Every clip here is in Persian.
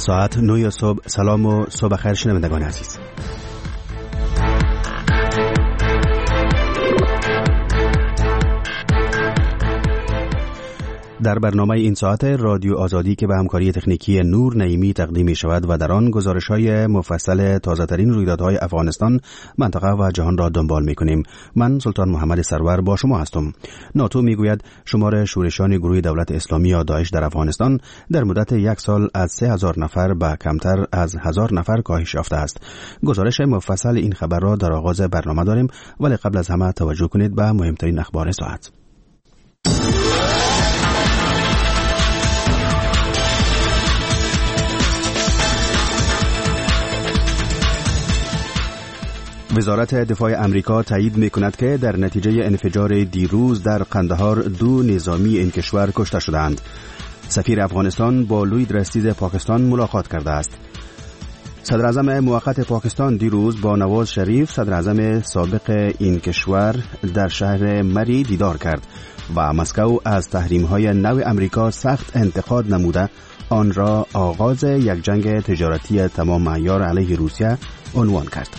ساعت 9 صبح. سلام و صبح خیر شنوندگان عزیز. در برنامه این ساعت رادیو آزادی که به همکاری تکنیکی نور نعیمی تقدیم می شود و در آن گزارش‌های مفصل تازه‌ترین رویدادهای افغانستان، منطقه و جهان را دنبال می‌کنیم. من سلطان محمد سرور با شما هستم. ناتو میگوید شمار شورشان گروه دولت اسلامی یا داعش در افغانستان در مدت یک سال از 3000 نفر به کمتر از 1000 نفر کاهش یافته است. گزارش مفصل این خبر را در آغاز برنامه داریم، ولی قبل از همه توجه کنید به مهمترین اخبار ساعت. وزارت دفاع امریکا تایید می‌کند که در نتیجه انفجار دیروز در قندهار 2 نظامی این کشور کشته شدند. سفیر افغانستان با لوید رستیز پاکستان ملاقات کرده است. صدر اعظم موقت پاکستان دیروز با نواز شریف صدر اعظم سابق این کشور در شهر مری دیدار کرد و مسکو از تحریم‌های نو امریکا سخت انتقاد نموده آن را آغاز یک جنگ تجارتی تمام عیار علیه روسیه عنوان کرد.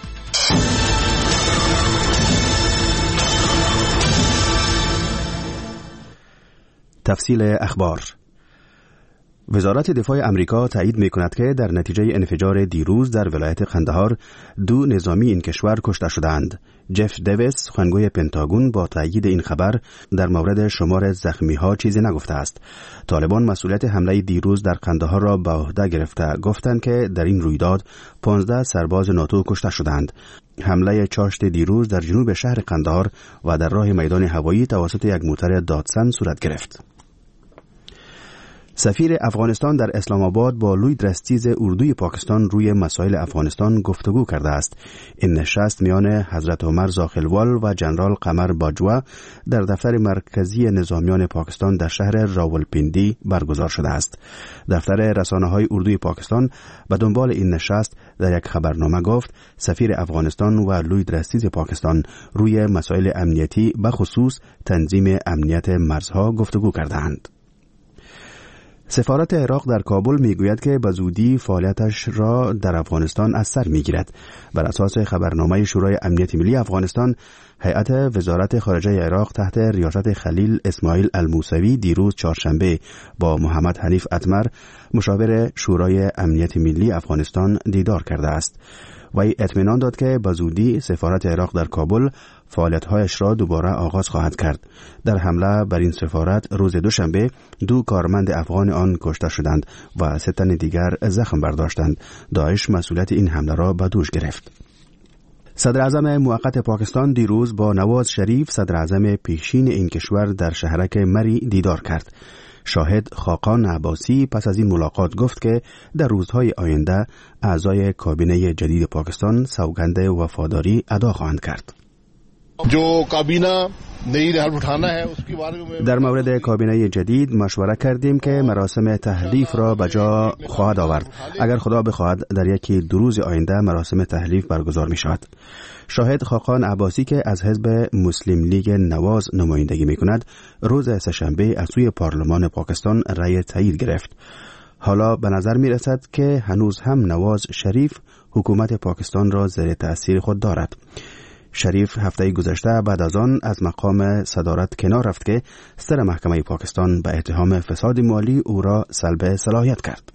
تفصیل اخبار. وزارت دفاع امریکا تایید می‌کند که در نتیجه انفجار دیروز در ولایت قندهار 2 نظامی این کشور کشته شدند. جف دیویس سخنگوی پنتاگون با تایید این خبر در مورد شمار زخمی‌ها چیزی نگفته است. طالبان مسئولیت حمله دیروز در قندهار را به عهده گرفته گفتند که در این رویداد 15 سرباز ناتو کشته شدند. حمله چاشت دیروز در جنوب شهر قندهار و در راه میدان هوایی توسط یک موتر دادسن صورت گرفت. سفیر افغانستان در اسلام آباد با لوید رستیز اردوی پاکستان روی مسائل افغانستان گفتگو کرده است. این نشست میان حضرت عمر زاخلوال و جنرال قمر باجوا در دفتر مرکزی نظامیان پاکستان در شهر راولپیندی برگزار شده است. دفتر رسانه‌های اردوی پاکستان به دنبال این نشست در یک خبرنامه گفت سفیر افغانستان و لوید رستیز پاکستان روی مسائل امنیتی به خصوص تنظیم امنیت مرزها گفتگو کردند. سفارت عراق در کابل میگوید که به زودی فعالیتش را در افغانستان از سر میگیرد. بر اساس خبرنامه شورای امنیت ملی افغانستان، هیئت وزارت خارجه عراق تحت ریاست خلیل اسماعیل الموسوی دیروز چهارشنبه با محمد حنیف اتمر مشاور شورای امنیت ملی افغانستان دیدار کرده است. وی اطمینان داد که به زودی سفارت عراق در کابل فعالیت‌هایش را دوباره آغاز خواهد کرد. در حمله بر این سفارت روز دوشنبه 2 کارمند افغان آن کشته شدند و 3 تن دیگر زخم برداشتند. داعش مسئولیت این حمله را به دوش گرفت. صدر اعظم موقت پاکستان دیروز با نواز شریف صدر اعظم پیشین این کشور در شهرک مری دیدار کرد. شاهد خاقان عباسی پس از این ملاقات گفت که در روزهای آینده اعضای کابینه جدید پاکستان سوگند وفاداری ادا خواهند کرد. در مورد کابینه جدید مشوره کردیم که مراسم تحلیف را به جا خواهد آورد. اگر خدا بخواهد در یکی 2 روز آینده مراسم تحلیف برگزار می شود. شاهد خاقان عباسی که از حزب مسلم لیگ نواز نمایندگی می کند روز سه‌شنبه از سوی پارلمان پاکستان رأی تایید گرفت. حالا به نظر می رسد که هنوز هم نواز شریف حکومت پاکستان را زیر تأثیر خود دارد. شریف هفته گذشته بعد از آن از مقام صدارت کنار رفت که سر محکمه پاکستان به اتهام فساد مالی او را سلب صلاحیت کرد.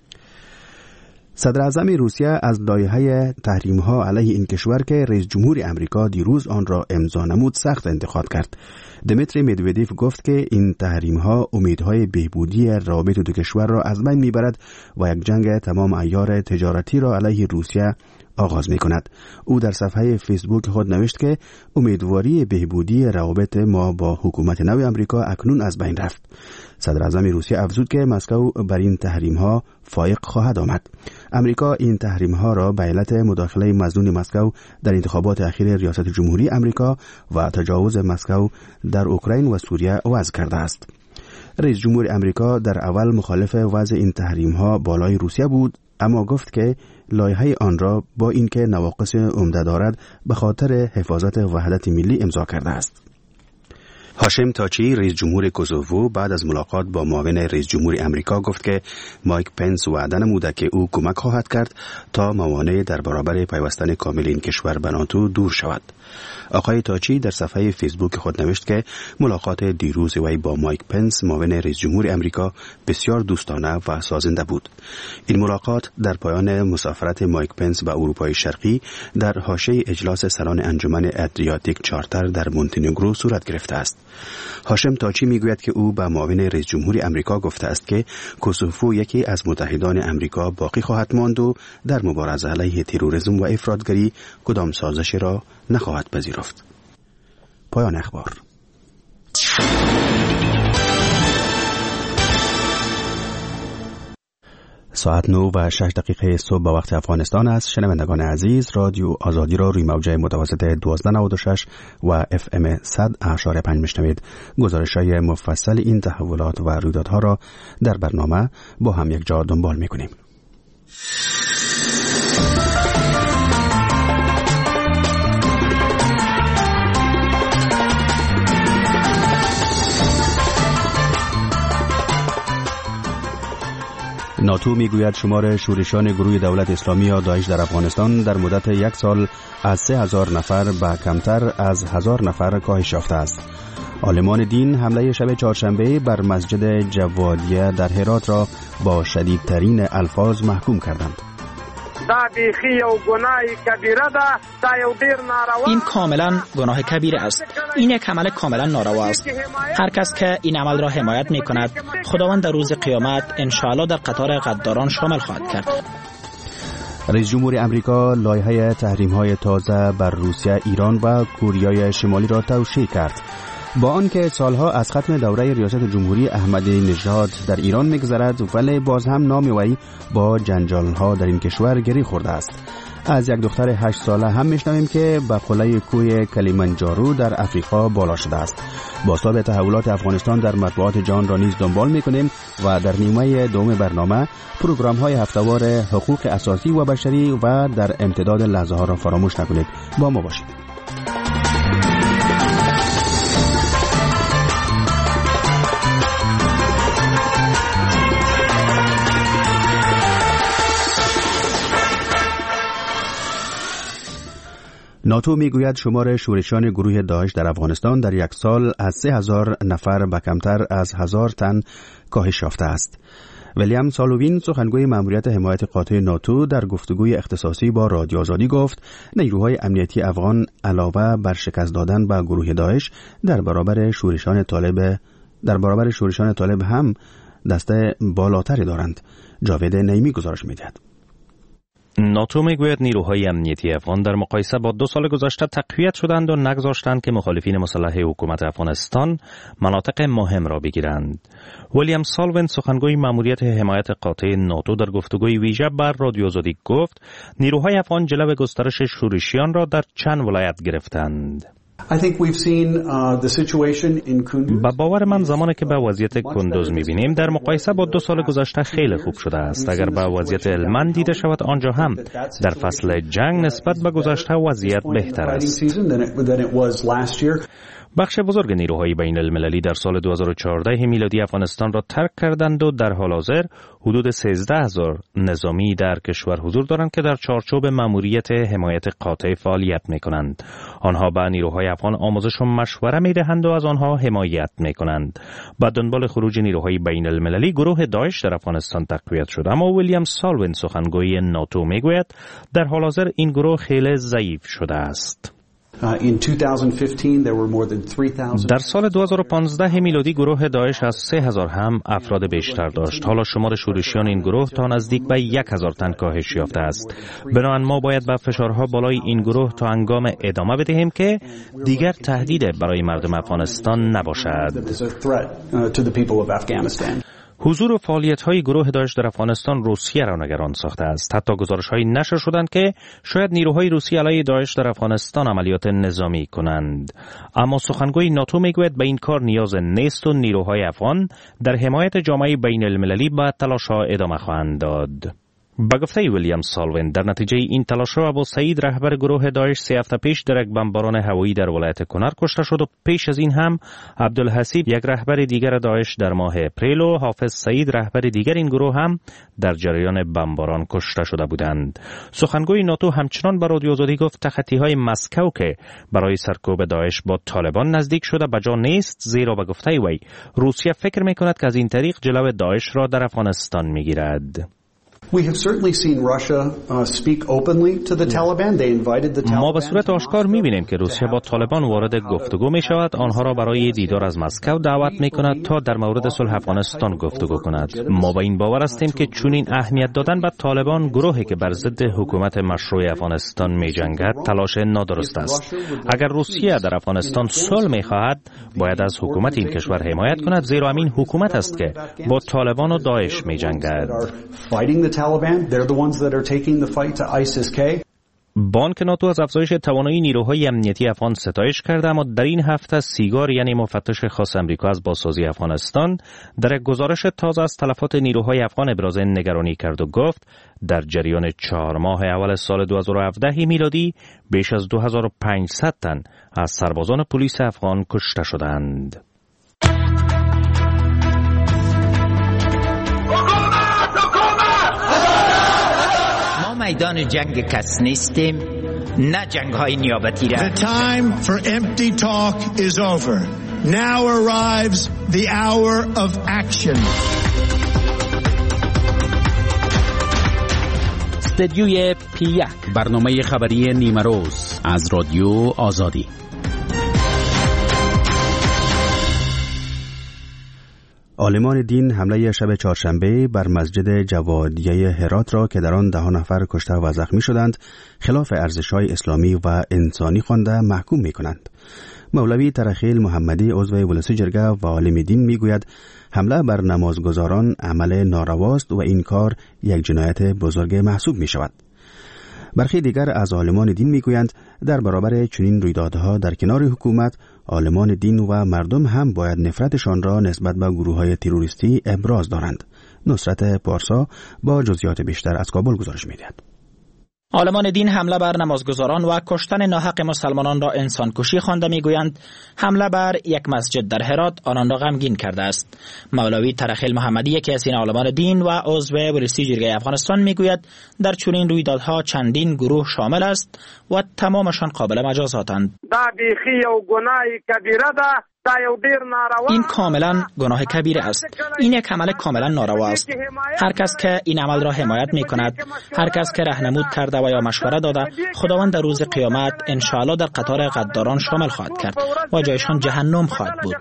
صدر اعظم روسیه از لایحه تحریم‌ها علیه این کشور که رئیس جمهور امریکا دیروز آن را امضا نمود سخت انتقاد کرد. دمیتری مدودیف گفت که این تحریم‌ها امیدهای بهبودی روابط دو کشور را از بین میبرد و یک جنگ تمام عیار تجارتی را علیه روسیه آغاز می کند. او در صفحه فیسبوک خود نوشت که امیدواری بهبودی روابط ما با حکومت نو امریکا اکنون از بین رفت. صدر اعظم روسیه افزود که مسکو بر این تحریم ها فائق خواهد آمد. امریکا این تحریم ها را به علت مداخله مظنون مسکو در انتخابات اخیر ریاست جمهوری امریکا و تجاوز مسکو در اوکراین و سوریه وضع کرده است. رئیس جمهور امریکا در اول مخالف وضع این تحریم ها بالای روسیه بود، اما گفت که لایحه آن را با اینکه نواقص عمده دارد به خاطر حفاظت وحدت ملی امضا کرده است. هاشم تاچی رئیس جمهور کوسوو بعد از ملاقات با معاون رئیس جمهور امریکا گفت که مایک پنس وعده نموده که او کمک خواهد کرد تا موانع در برابر پیوستن کامل این کشور به ناتو دور شود. آقای تاچی در صفحه فیسبوک خود نوشت که ملاقات دیروز وی با مایک پنس معاون رئیس جمهور امریکا بسیار دوستانه و سازنده بود. این ملاقات در پایان مسافرت مایک پنس به اروپای شرقی در حاشیه اجلاس سران انجمن ادریاتیک چارتر در مونتنگرو صورت گرفته است. هاشم تاچی میگوید که او به معاون رئیس جمهور امریکا گفته است که کوسوو یکی از متحدان امریکا باقی خواهد ماند و در مبارزه علیه تروریسم و افراطگری کدام سازشی را نخواهد پذیرفت. پایان اخبار. ساعت 9:06 صبح به وقت افغانستان است. شنوندگان عزیز، رادیو آزادی را روی موج متوسط 1296 و FM 100.5 میشنوید. گزارش‌های مفصل این تحولات و رویدادها را در برنامه با هم یک جا دنبال می‌کنیم. ناتو میگوید شمار شورشیان گروه دولت اسلامی یا داعش در افغانستان در مدت یک سال از 3000 نفر به کمتر از 1000 نفر کاهش یافته است. عالمان دین حمله شب چهارشنبه بر مسجد جوادیه در هرات را با شدیدترین الفاظ محکوم کردند. این کاملا گناه کبیر است. این یک عمل کاملا ناروا است. هر کس که این عمل را حمایت می کند، خداوند در روز قیامت انشاءالله در قطار غداران شامل خواهد کرد. رئیس جمهور امریکا لایحه تحریم‌های تازه بر روسیه، ایران و کره شمالی را توشیح کرد. با آنکه سالها از ختم دوره ریاست جمهوری احمدی نژاد در ایران می‌گذرد، ولی باز هم نام وی با جنجال‌ها در این کشور گره خورده است. از یک دختر 8 ساله هم میشنویم که به قله کوه کلیمانجارو در افریقا بالا شده است. بازتاب تحولات افغانستان در مطبوعات جهان را نیز دنبال می‌کنیم و در نیمه دوم برنامه پروگرام‌های هفته‌وار حقوق اساسی و بشری و در امتداد لحظه‌ها را فراموش نکنید. با ما باشید. ناتو میگوید شمار شورشیان گروه داعش در افغانستان در یک سال از 3000 نفر به کمتر از 1000 تن کاهش یافته است. ویلیام سالووین، سخنگوی مأموریت حمایت قاطع ناتو، در گفتگوی اختصاصی با رادیو آزادی گفت نیروهای امنیتی افغان علاوه بر شکست دادن به گروه داعش در برابر شورشیان طالب هم دسته بالاتری دارند. جاوید نعیمی گزارش می‌دهد. ناتو میگوید نیروهای امنیتی افغان در مقایسه با 2 سال گذشته تقویت شدند و نگذاشتند که مخالفین مسلح حکومت افغانستان مناطق مهم را بگیرند. ویلیام سالوین، سخنگوی مأموریت حمایت قاطع ناتو، در گفتگوی ویژه بر رادیو آزادی گفت نیروهای افغان جلو گسترش شورشیان را در چند ولایت گرفتند. با باور من زمانی که به وضعیت کندوز می‌بینیم در مقایسه با 2 سال گذشته خیلی خوب شده است. اگر به وضعیت هلمند دیده شود، آنجا هم در فصل جنگ نسبت به گذشته وضعیت بهتر است. بخش بزرگ نیروهای بین المللی در سال 2014 میلادی افغانستان را ترک کردند و در حال حاضر حدود 13000 نظامی در کشور حضور دارند که در چارچوب مأموریت حمایت قاطع فعالیت می‌کنند. آنها به نیروهای افغان آموزش و مشوره می‌دهند و از آنها حمایت می‌کنند. با دنبال خروج نیروهای بین المللی، گروه داعش در افغانستان تقویت شد، اما ویلیام سالوین، سخنگوی ناتو، میگوید در حال حاضر این گروه خیلی ضعیف شده است. در سال 2015 میلادی گروه داعش از 3000 هم افراد بیشتر داشت. حالا شمار شورشیان این گروه تا نزدیک به 1000 تن کاهش یافته است. بنابراین ما باید به فشارها بالای این گروه تا هنگام ادامه بدهیم که دیگر تهدید برای مردم افغانستان نباشد. حضور و فعالیت‌های گروه داعش در افغانستان روسیه را نگران ساخته است. حتی گزارش‌هایی نشر شدند که شاید نیروهای روسی علیه داعش در افغانستان عملیات نظامی کنند. اما سخنگوی ناتو میگوید به این کار نیاز نیست و نیروهای افغان در حمایت جامعه بین المللی به تلاش‌ها ادامه خواهند داد. به گفته ویلیام سالوین، در نتیجه این تلاش‌ها ابو سعید رهبر گروه داعش 3 هفته پیش در یک بمباران هوایی در ولایت کنر کشته شد و پیش از این هم عبدالحسیب یک رهبر دیگر داعش در ماه اپریل و حافظ سعید رهبر دیگر این گروه هم در جریان بمباران کشته شده بودند. سخنگوی ناتو همچنان به رادیو آزادی گفت تخطی‌های مسکو که برای سرکوب داعش با طالبان نزدیک شده بجا نیست، زیرا به گفته وی روسیه فکر می‌کند که از این طریق جلو داعش را در افغانستان می‌گیرد. ما به صورت آشکار می‌بینیم که روسیه با طالبان وارد گفتگو می‌شود، آنها را برای دیدار از مسکو دعوت می‌کند تا در مورد صلح افغانستان گفتگو کند. ما به این باور هستیم که چنین اهمیت دادن به طالبان، گروهی که بر ضد حکومت مشروع افغانستان می‌جنگد، تلاش نادرست است. اگر روسیه در افغانستان صلح می‌خواهد، باید از حکومت این کشور حمایت کند، زیرا همین حکومت است که با طالبان و داعش می‌جنگد. They're the ones that are taking the fight to ISIS-K. بانک ناتو از افزایش توانایی نیروهای امنیتی افغان ستایش کرده، اما در این هفته سیگار یعنی مفتش خاص امریکا از بازسازی افغانستان در یک گزارش تازه از تلفات نیروهای افغان ابراز نگرانی کرد و گفت در جریان 4 ماه اول سال 2017 میلادی بیش از 2500 تن از سربازان پلیس افغان کشته شدند. میدان جنگ کس نیستیم، نه جنگ های نیابتی را. The time for empty talk is over. Now arrives the hour of action. استدیوی P1 برنامه خبری نیمه روز از رادیو آزادی. عالمان دین حمله شب چهارشنبه بر مسجد جوادیه هرات را که در آن 10 نفر کشته و زخمی شدند خلاف ارزش‌های اسلامی و انسانی خوانده محکوم می‌کنند. مولوی ترخیل محمدی عضو ولسی جرگه و عالم دین میگوید حمله بر نمازگزاران عمل نارواست و این کار یک جنایت بزرگ محسوب می‌شود. برخی دیگر از عالمان دین میگویند در برابر چنین رویدادها در کنار حکومت، عالمان دین و مردم هم باید نفرتشان را نسبت به گروه‌های تروریستی ابراز دارند. نصرت پارسا با جزئیات بیشتر از کابل گزارش می‌دهد. عالمان دین حمله بر نمازگزاران و کشتن ناحق مسلمانان را انسانکشی خوانده میگویند حمله بر یک مسجد در هرات آنان را غمگین کرده است. مولوی ترخیل محمدی یکی از این عالمان دین و عضو ولسی جرگه افغانستان میگوید در چنین رویدادها چندین گروه شامل است و تمامشان قابل مجازاتند. این کاملا گناه کبیره است. این یک عمل کاملا ناروا است. هر کس که این عمل را حمایت می کند، هر کس که راهنمود کرده و یا مشوره داده، خداوند در روز قیامت انشاءالله در قطار غداران شامل خواهد کرد و جایشان جهنم خواهد بود.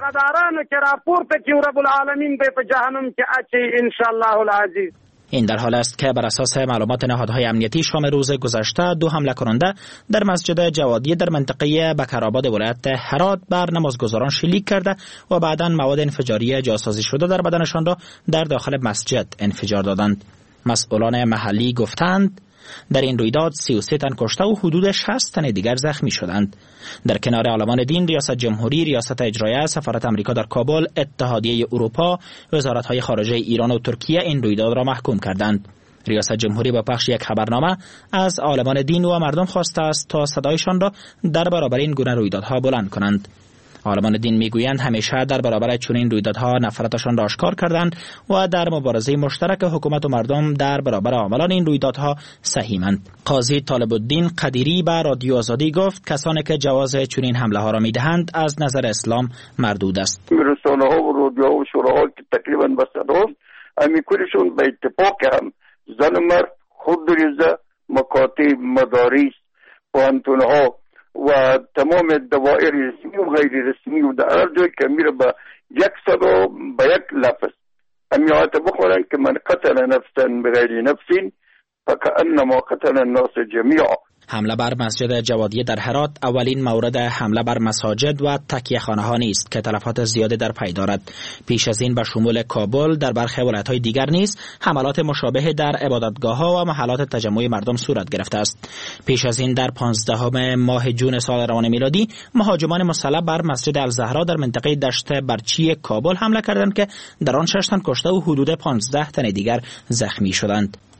این در حال است که بر اساس معلومات نهادهای امنیتی شام روز گذشته 2 حمله کننده در مسجد جوادیه در منطقه بکرآباد ولایت هرات بر نمازگزاران شلیک کرده و بعداً مواد انفجاری جاسازی شده در بدنشان را در داخل مسجد انفجار دادند. مسئولان محلی گفتند در این رویداد 33 تن کشته و حدود 60 تن دیگر زخمی شدند. در کنار عالمان دین، ریاست جمهوری، ریاست اجرایه، سفارت آمریکا در کابل، اتحادیه اروپا، وزارت‌های خارجه ایران و ترکیه این رویداد را محکوم کردند. ریاست جمهوری با پخش یک خبرنامه از عالمان دین و مردم خواسته است تا صدایشان را در برابر این گونه رویدادها بلند کنند. عالمان دین میگویند همیشه در برابر چنین رویدادها نفرتشان را آشکار کردند و در مبارزه مشترک حکومت و مردم در برابر عاملان این رویدادها سهیمند. قاضی طالب الدین قدیری به رادیو آزادی گفت کسانی که جواز چنین حمله ها را میدهند از نظر اسلام مردود است. رسانه ها و رادیوها و شوراها که تقریبا بسداست امیکوریشون به اتفاق هم زن و مرد خود ریزه مکاتب مدارس پوهنتونها و تمام دوائر رسمی و غیر رسمی و در هر جای که میره به یک صدا به یک لفظ امیات بخورن که من قتل نفسا بغیر نفس فکأنما قتل الناس جمیعا. حمله بر مسجد جوادیه در هرات اولین مورد حمله بر مساجد و تکیه‌خانه ها نیست که تلفات زیاده در پی دارد. پیش از این به شمول کابل در برخی ولایت‌های دیگر نیز حملات مشابه در عبادتگاه‌ها و محلات تجمع مردم صورت گرفته است. پیش از این در 15 ماه جون سال روان میلادی مهاجمان مسلح بر مسجد الزهرا در منطقه دشت برچی کابل حمله کردند که در آن 6 تن کشته و حدود 15 تن دیگر زخمی شدند.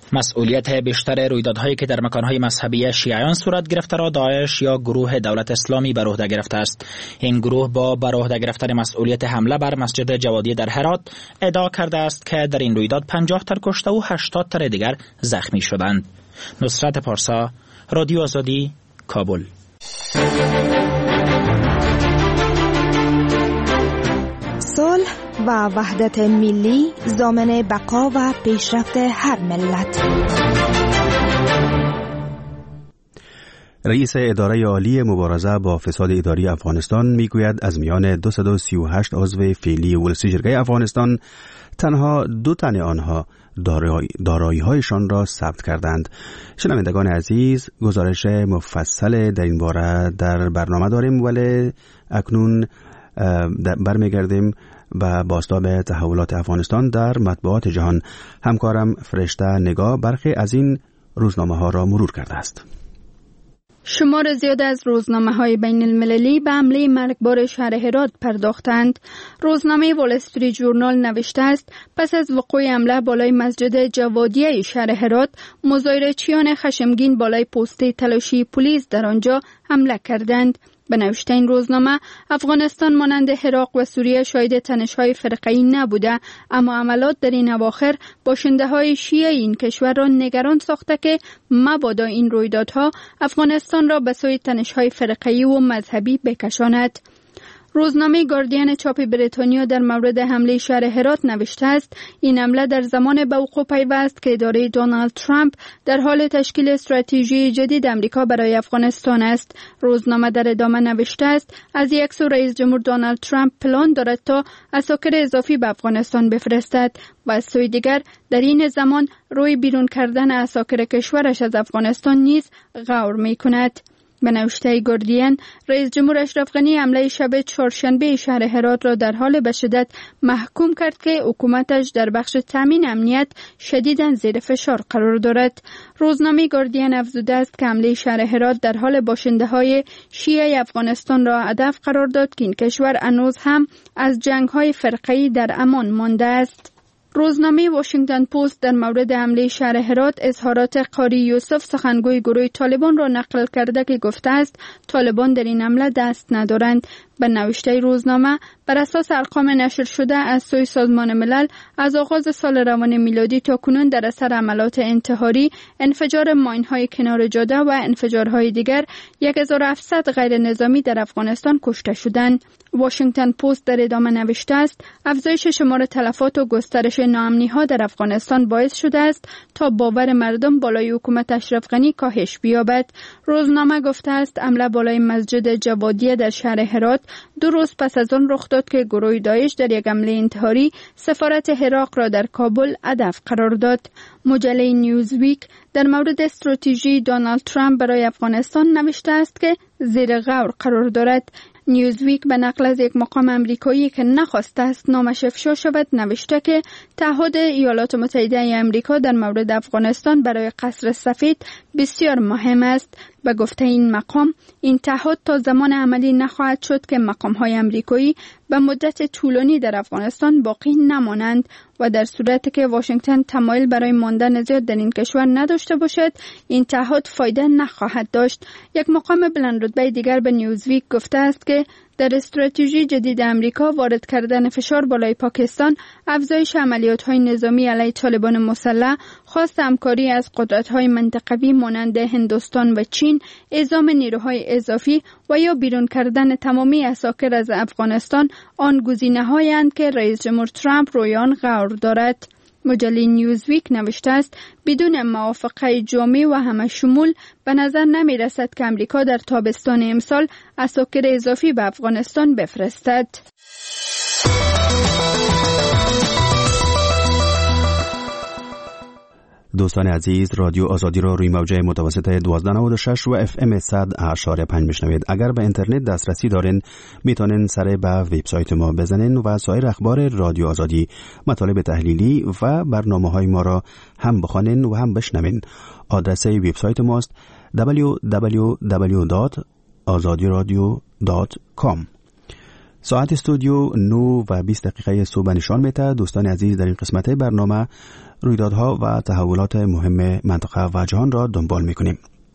مسئولیت بیشتر رویدادهایی که در مکانهای مذهبی شیعیان صورت گرفته را داعش یا گروه دولت اسلامی بر عهده گرفته است. این گروه با بر عهده گرفتن مسئولیت حمله بر مسجد جوادیه در هرات ادعا کرده است که در این رویداد 50 تن کشته و 80 تن دیگر زخمی شدند. نصرت پارسا، رادیو آزادی، کابل. صلح و وحدت ملی ضامن بقا و پیشرفت هر ملت. رئیس اداره عالی مبارزه با فساد اداری افغانستان میگوید از میان 238 عضو فعلی ولسیجرگه افغانستان تنها 2 تن آنها دارایی‌هایشان را ثبت کردند. شنوندگان عزیز، گزارش مفصل در این باره در برنامه داریم، ولی اکنون برمیگردیم و بازتاب تحولات افغانستان در مطبوعات جهان. همکارم فرشته نگاه برخی از این روزنامه ها را مرور کرده است. شمار زیاد از روزنامه‌های بین المللی به حمله مرگبار شهر هرات پرداختند. روزنامه وال استریت ژورنال نوشته است پس از وقوع حمله بالای مسجد جوادیه شهر هرات، مظاهره‌چیان خشمگین بالای پست تلاشی پلیس در آنجا حمله کردند. به نوشته این روزنامه، افغانستان مانند عراق و سوریه شاهد تنش‌های فرقه‌ای نبوده، اما عملات در این اواخر باشنده‌های شیعه این کشور را نگران ساخته که مبادا این رویدادها افغانستان را به سوی تنش‌های فرقه‌ای و مذهبی بکشاند. روزنامه گاردین چاپ بریتانیا در مورد حمله شهر هرات نوشته است این حمله در زمان به وقوع پیوست که اداره دونالد ترامپ در حال تشکیل استراتژی جدید آمریکا برای افغانستان است. روزنامه در ادامه نوشته است از یک سو رئیس جمهور دونالد ترامپ پلان دارد تا عساکر اضافی به افغانستان بفرستد و از سوی دیگر در این زمان روی بیرون کردن عساکر کشورش از افغانستان نیز غور می‌کند. به نوشته گاردین، رئیس جمهور اشرف غنی حمله شب چهارشنبه شهر هرات را در حال به شدت محکوم کرد که حکومتش در بخش تامین امنیت شدیداً زیر فشار قرار دارد. روزنامه گاردین افزوده است که حمله شهر هرات در حال باشنده‌های شیعه افغانستان را هدف قرار داد که این کشور هنوز هم از جنگ‌های فرقه‌ای در امان مانده است. روزنامه واشنگتن پست در مورد حمله شهر هرات اظهارات قاری یوسف سخنگوی گروه طالبان را نقل کرده که گفته است طالبان در این حمله دست ندارند. به نوشته روزنامه، بر اساس ارقام نشر شده از سوی سازمان ملل از آغاز سال روان میلادی تا کنون در اثر عملات انتحاری، انفجار ماین‌های کنار جاده و انفجارهای دیگر 1700 غیر نظامی در افغانستان کشته شدند. واشنگتن پست در ادامه نوشته است افزایش شمار تلفات و گسترش ناامنی‌ها در افغانستان باعث شده است تا باور مردم بالای حکومت اشرف غنی کاهش بیابد. روزنامه گفته است حمله بالای مسجد جوادیه در شهر هرات 2 روز پس از آن رخ داد که گروه داعش در یک حمله انتحاری سفارت عراق را در کابل هدف قرار داد. مجله نیوزویک در مورد استراتژی دونالد ترامپ برای افغانستان نوشته است که زیر غور قرار دارد. نیوزویک به نقل از یک مقام امریکایی که نخواسته است نامش افشا شود نوشته که تعهد ایالات متحده آمریکا در مورد افغانستان برای قصر سفید بسیار مهم است. به گفته این مقام، این تعهد تا زمان عملی نخواهد شد که مقام‌های آمریکایی به مدت طولانی در افغانستان باقی نمانند و در صورتی که واشنگتن تمایل برای ماندن زیاد در این کشور نداشته باشد، این تعهد فایده نخواهد داشت. یک مقام بلندرتبه دیگر به نیوزویک گفته است که در استراتژی جدید امریکا وارد کردن فشار بالای پاکستان، افزایش عملیات‌های نظامی علیه طالبان مسلح، خواست همکاری از قدرت‌های منطقوی مانند هندوستان و چین، اعزام نیروهای اضافی و یا بیرون کردن تمامی عساکر از افغانستان آن گزینه‌هایند که رئیس جمهور ترامپ روی آن غور دارد. مجله نیوزویک نوشته است بدون موافقه جامع و همه شمول به نظر نمی رسد که امریکا در تابستان امسال عساکر اضافی به افغانستان بفرستد. دوستان عزیز، رادیو آزادی را روی موجه متوسط 1296 و FM 100.5 میشنوید. اگر به اینترنت دسترسی دارین میتونین سر به وبسایت ما بزنین و سایر اخبار رادیو آزادی، مطالب تحلیلی و برنامه‌های ما را هم بخوانین و هم بشنوین. آدرس وبسایت ماست www.azadiradio.com. ساعت استودیو 9 و 20 دقیقه صبح نشان میده. دوستان عزیز، در این قسمت برنامه رویدادها و تحولات مهم منطقه و جهان را دنبال میکنیم.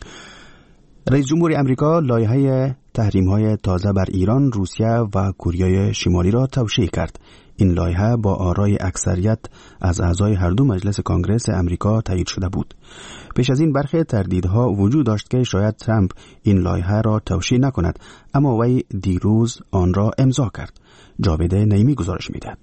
رئیس جمهور امریکا لایحه تحریم‌های تازه بر ایران، روسیه و کره شمالی را توشیح کرد. این لایحه با آرای اکثریت از اعضای هر دو مجلس کنگره امریکا تایید شده بود. پیش از این برخی تردیدها وجود داشت که شاید ترامپ این لایحه را توشیح نکند، اما وی دیروز آن را امضا کرد. جاوید نعیمی گزارش می‌دهد.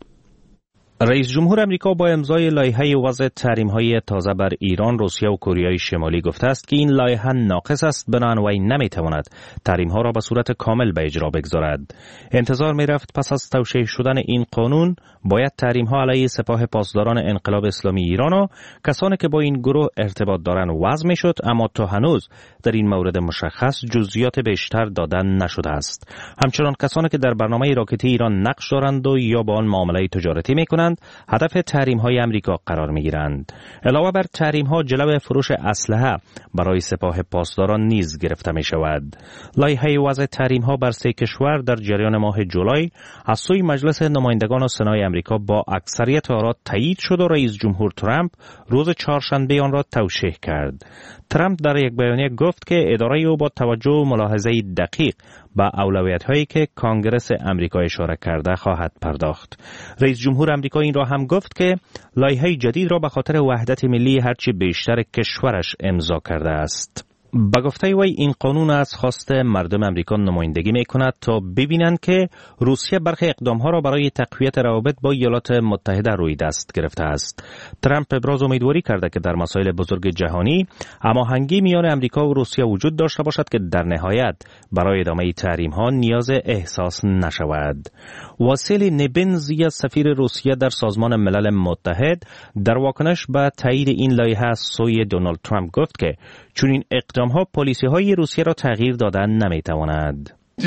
رئیس جمهور امریکا با امضای لایحه وضع تحریم‌های تازه بر ایران، روسیه و کره شمالی گفته است که این لایحه ناقص است، بنابراین وی نمی‌تواند تحریم‌ها را به صورت کامل به اجرا بگذارد. انتظار می‌رفت پس از توشیح شدن این قانون باید تحریم‌ها علیه سپاه پاسداران انقلاب اسلامی ایران و کسانی که با این گروه ارتباط دارند وضع می‌شد، اما تا هنوز در این مورد مشخص جزئیات بیشتر دادن نشده است. همچنان کسانی که در برنامه راکتی ایران نقش دارند و یا با آن معامله تجارتی می‌کنند هدف تحریم‌های امریکا قرار می‌گیرند. علاوه بر تحریم‌ها، جلو فروش اسلحه برای سپاه پاسداران نیز گرفته می‌شود. لایحه وضع تحریم‌ها بر 3 کشور در جریان ماه جولای از سوی مجلس نمایندگان و سنای امریکا با اکثریت آرا تایید شد و رئیس جمهور ترامپ روز چهارشنبه آن را توشیح کرد. ترامپ در یک بیانیه گفت که اداره او با توجه و ملاحظه دقیق با اولویت‌هایی که کنگره امریکا اشاره کرده خواهد پرداخت. رئیس جمهور امریکا این را هم گفت که لایحه جدید را به خاطر وحدت ملی هرچی بیشتر کشورش امضا کرده است. به گفته وی این قانون از خواست مردم امریکا نمایندگی می‌کند تا ببینند که روسیه برخی اقدام‌ها را برای تقویت روابط با ایالات متحده روی دست گرفته است. ترامپ ابراز امیدواری کرده که در مسائل بزرگ جهانی هماهنگی میان امریکا و روسیه وجود داشته باشد که در نهایت برای ادامه تحریم‌ها نیاز احساس نشود. واسیل نبنزی، سفیر روسیه در سازمان ملل متحد، در واکنش به تایید این لایحه از سوی دونالد ترامپ گفت که چون این اقدام‌ها پالیسی‌های روسیه را تغییر دادن نمی‌تواند.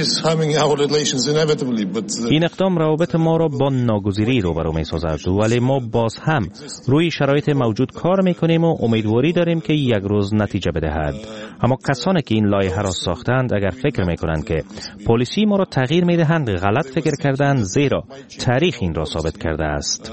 این اقدام روابط ما را با ناگزیری روبرو می‌سازد، ولی ما باز هم روی شرایط موجود کار می‌کنیم و امیدواری داریم که یک روز نتیجه بدهد. اما کسانی که این لایحه را ساختند اگر فکر می‌کنند که پالیسی ما را تغییر می‌دهند غلط فکر کردند، زیرا تاریخ این را ثابت کرده است.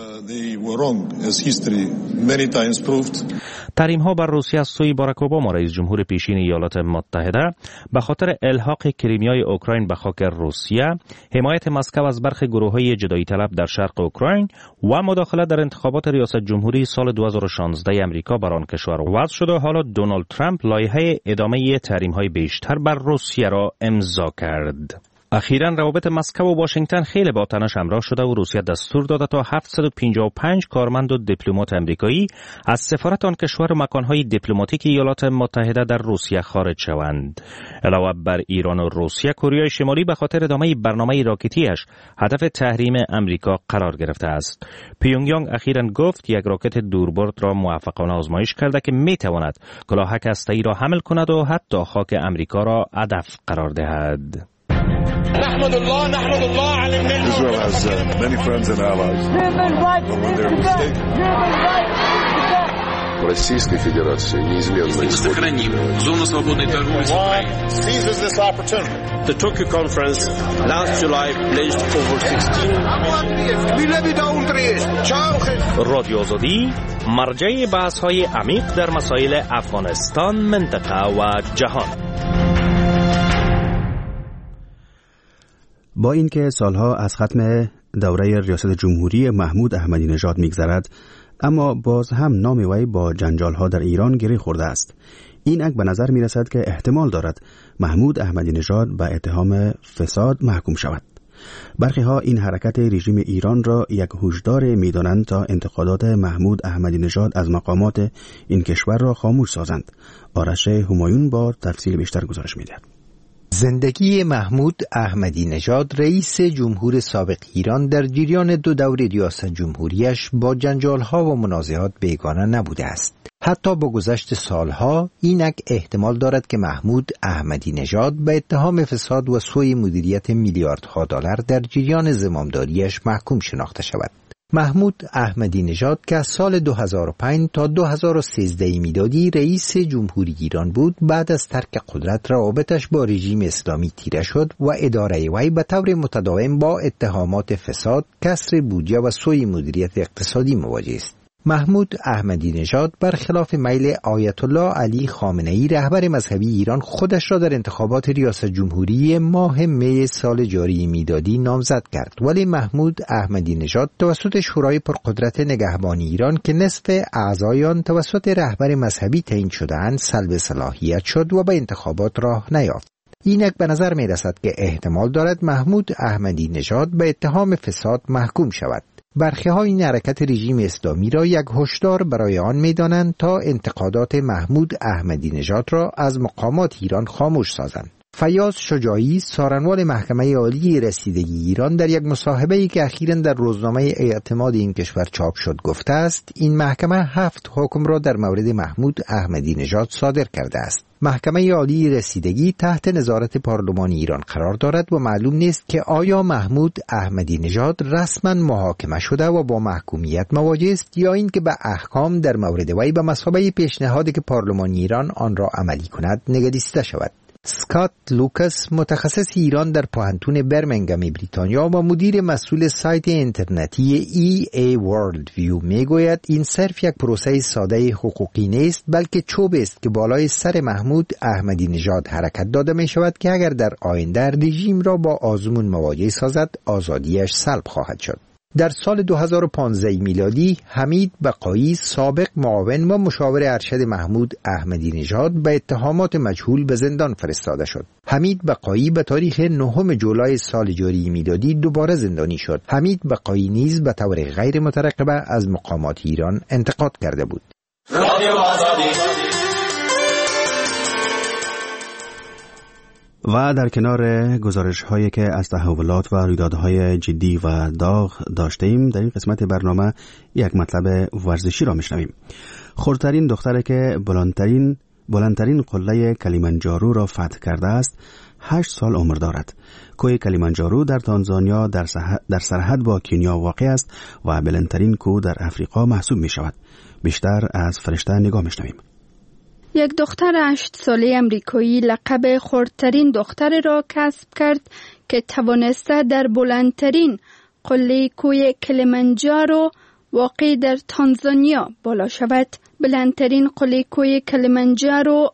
تحریم‌ها بر روسیه از سوی باراک اوباما رئیس جمهور پیشین ایالات متحده به خاطر الحاق کریمیای اوکراین به خاک روسیه، حمایت مسکو از برخی گروه‌های جدایی طلب در شرق اوکراین و مداخله در انتخابات ریاست جمهوری سال 2016 امریکا بر آن کشور وضع شد و حالا دونالد ترامپ لایحه ادامه تحریم‌های بیشتر بر روسیه را امضا کرد. اخیراً روابط مسکو و واشنگتن خیلی با تنش همراه شده و روسیه دستور داده تا 755 کارمند و دیپلمات امریکایی از سفارت آن کشور و مکانهای دیپلماتیک ایالات متحده در روسیه خارج شوند. علاوه بر ایران و روسیه، کره شمالی به خاطر ادامه برنامه راکتیش هدف تحریم امریکا قرار گرفته است. پیونگیانگ اخیراً گفت یک راکت دوربرد را موفقانه آزمایش کرده که میتواند کلاهک هسته‌ای را حمل کند و حتی خاک امریکا را هدف قرار دهد. نحمد الله على النعمة. Israel has many friends and allies. When they're mistaken. Российской Федерации неизменно сохраним зону свободной торговли с Украиной. Seizes this opportunity. The Tokyo conference last July pledged over 16 رادیو آزادی مرجع بحث‌های عمیق در مسائل افغانستان، منطقه و جهان. با اینکه سالها از ختم دوره ریاست جمهوری محمود احمدی نژاد می‌گذرد، اما باز هم نام وی با جنجال‌ها در ایران گره خورده است. اینک به نظر می‌رسد که احتمال دارد محمود احمدی نژاد به اتهام فساد محکوم شود. برخی‌ها این حرکت رژیم ایران را یک هشدار می‌دانند تا انتقادات محمود احمدی نژاد از مقامات این کشور را خاموش سازند. آرش همایون با تفصیل بیشتر گزارش می‌دهد. زندگی محمود احمدی نژاد رئیس جمهور سابق ایران در جریان 2 دوره ریاست جمهوریش با جنجال‌ها و منازعات بیگانه نبوده است. حتی با گذشت سالها اینک احتمال دارد که محمود احمدی نژاد به اتهام فساد و سوء مدیریت میلیاردها دلار در جریان زمامداریش محکوم شناخته شود. محمود احمدی نژاد که از سال 2005 تا 2013 میلادی رئیس جمهوری ایران بود، بعد از ترک قدرت روابطش با رژیم اسلامی تیره شد و اداره وی به طور متداوم با اتهامات فساد، کسر بودجه و سوء مدیریت اقتصادی مواجه است. محمود احمدی نژاد برخلاف میل آیت الله علی خامنه‌ای رهبر مذهبی ایران خودش را در انتخابات ریاست جمهوری ماه می سال جاری میلادی نامزد کرد، ولی محمود احمدی نژاد توسط شورای پرقدرت نگهبان ایران که نصف اعضای آن توسط رهبر مذهبی تعیین شده‌اند سلب صلاحیت شد و به انتخابات راه نیافت. اینک به نظر می رسد که احتمال دارد محمود احمدی نژاد به اتهام فساد محکوم شود. برخی‌ها این حرکت رژیم اسلامی را یک هشدار برای آن می‌دانند تا انتقادات محمود احمدی نژاد را از مقامات ایران خاموش سازند. فیاض شجاعی، سارنوال محکمه عالی رسیدگی ایران، در یک مصاحبه‌ای که اخیراً در روزنامه اعتماد این کشور چاپ شد گفته است این محکمه 7 حکم را در مورد محمود احمدی نژاد صادر کرده است. محکمه عالی رسیدگی تحت نظارت پارلمان ایران قرار دارد و معلوم نیست که آیا محمود احمدی نژاد رسما محاکمه شده و با محکومیت مواجه است یا اینکه به احکام در مورد وی به مثابه پیشنهادی که پارلمان ایران آن را عملی کند نگریسته شود. اسکات لوکاس، متخصص ایران در پوهنتون برمنگام بریتانیا و مدیر مسئول سایت اینترنتی EA Worldview میگوید این صرف یک پروسه ساده حقوقی نیست، بلکه چوب است که بالای سر محمود احمدی نژاد حرکت داده می شود که اگر در آینده رژیم را با آزمون مواجه سازد آزادیش سلب خواهد شد. در سال 2015 میلادی حمید بقایی، سابق معاون و مشاور ارشد محمود احمدی نژاد، به اتهامات مجهول به زندان فرستاده شد. حمید بقایی به تاریخ 9 جولای سال جاری میلادی دوباره زندانی شد. حمید بقایی نیز به طور غیر مترقبه از مقامات ایران انتقاد کرده بود. و در کنار گزارش هایی که از تحولات و رویدادهای جدی و داغ داشتیم، در این قسمت برنامه یک مطلب ورزشی را میشنویم. خردترین دختری که بلندترین قله کلیمانجارو را فتح کرده است 8 سال عمر دارد. کوه کلیمانجارو در تانزانیا در سرحد با کنیا واقع است و بلندترین کوه در افریقا محسوب می شود. بیشتر از فرشته نگاه میشنویم. یک دختر 8 ساله امریکایی لقب خردترین دختر را کسب کرد که توانسته در بلندترین قله کوه کلیمانجارو واقع در تانزانیا بالا شود. بلندترین قله کوه کلیمانجارو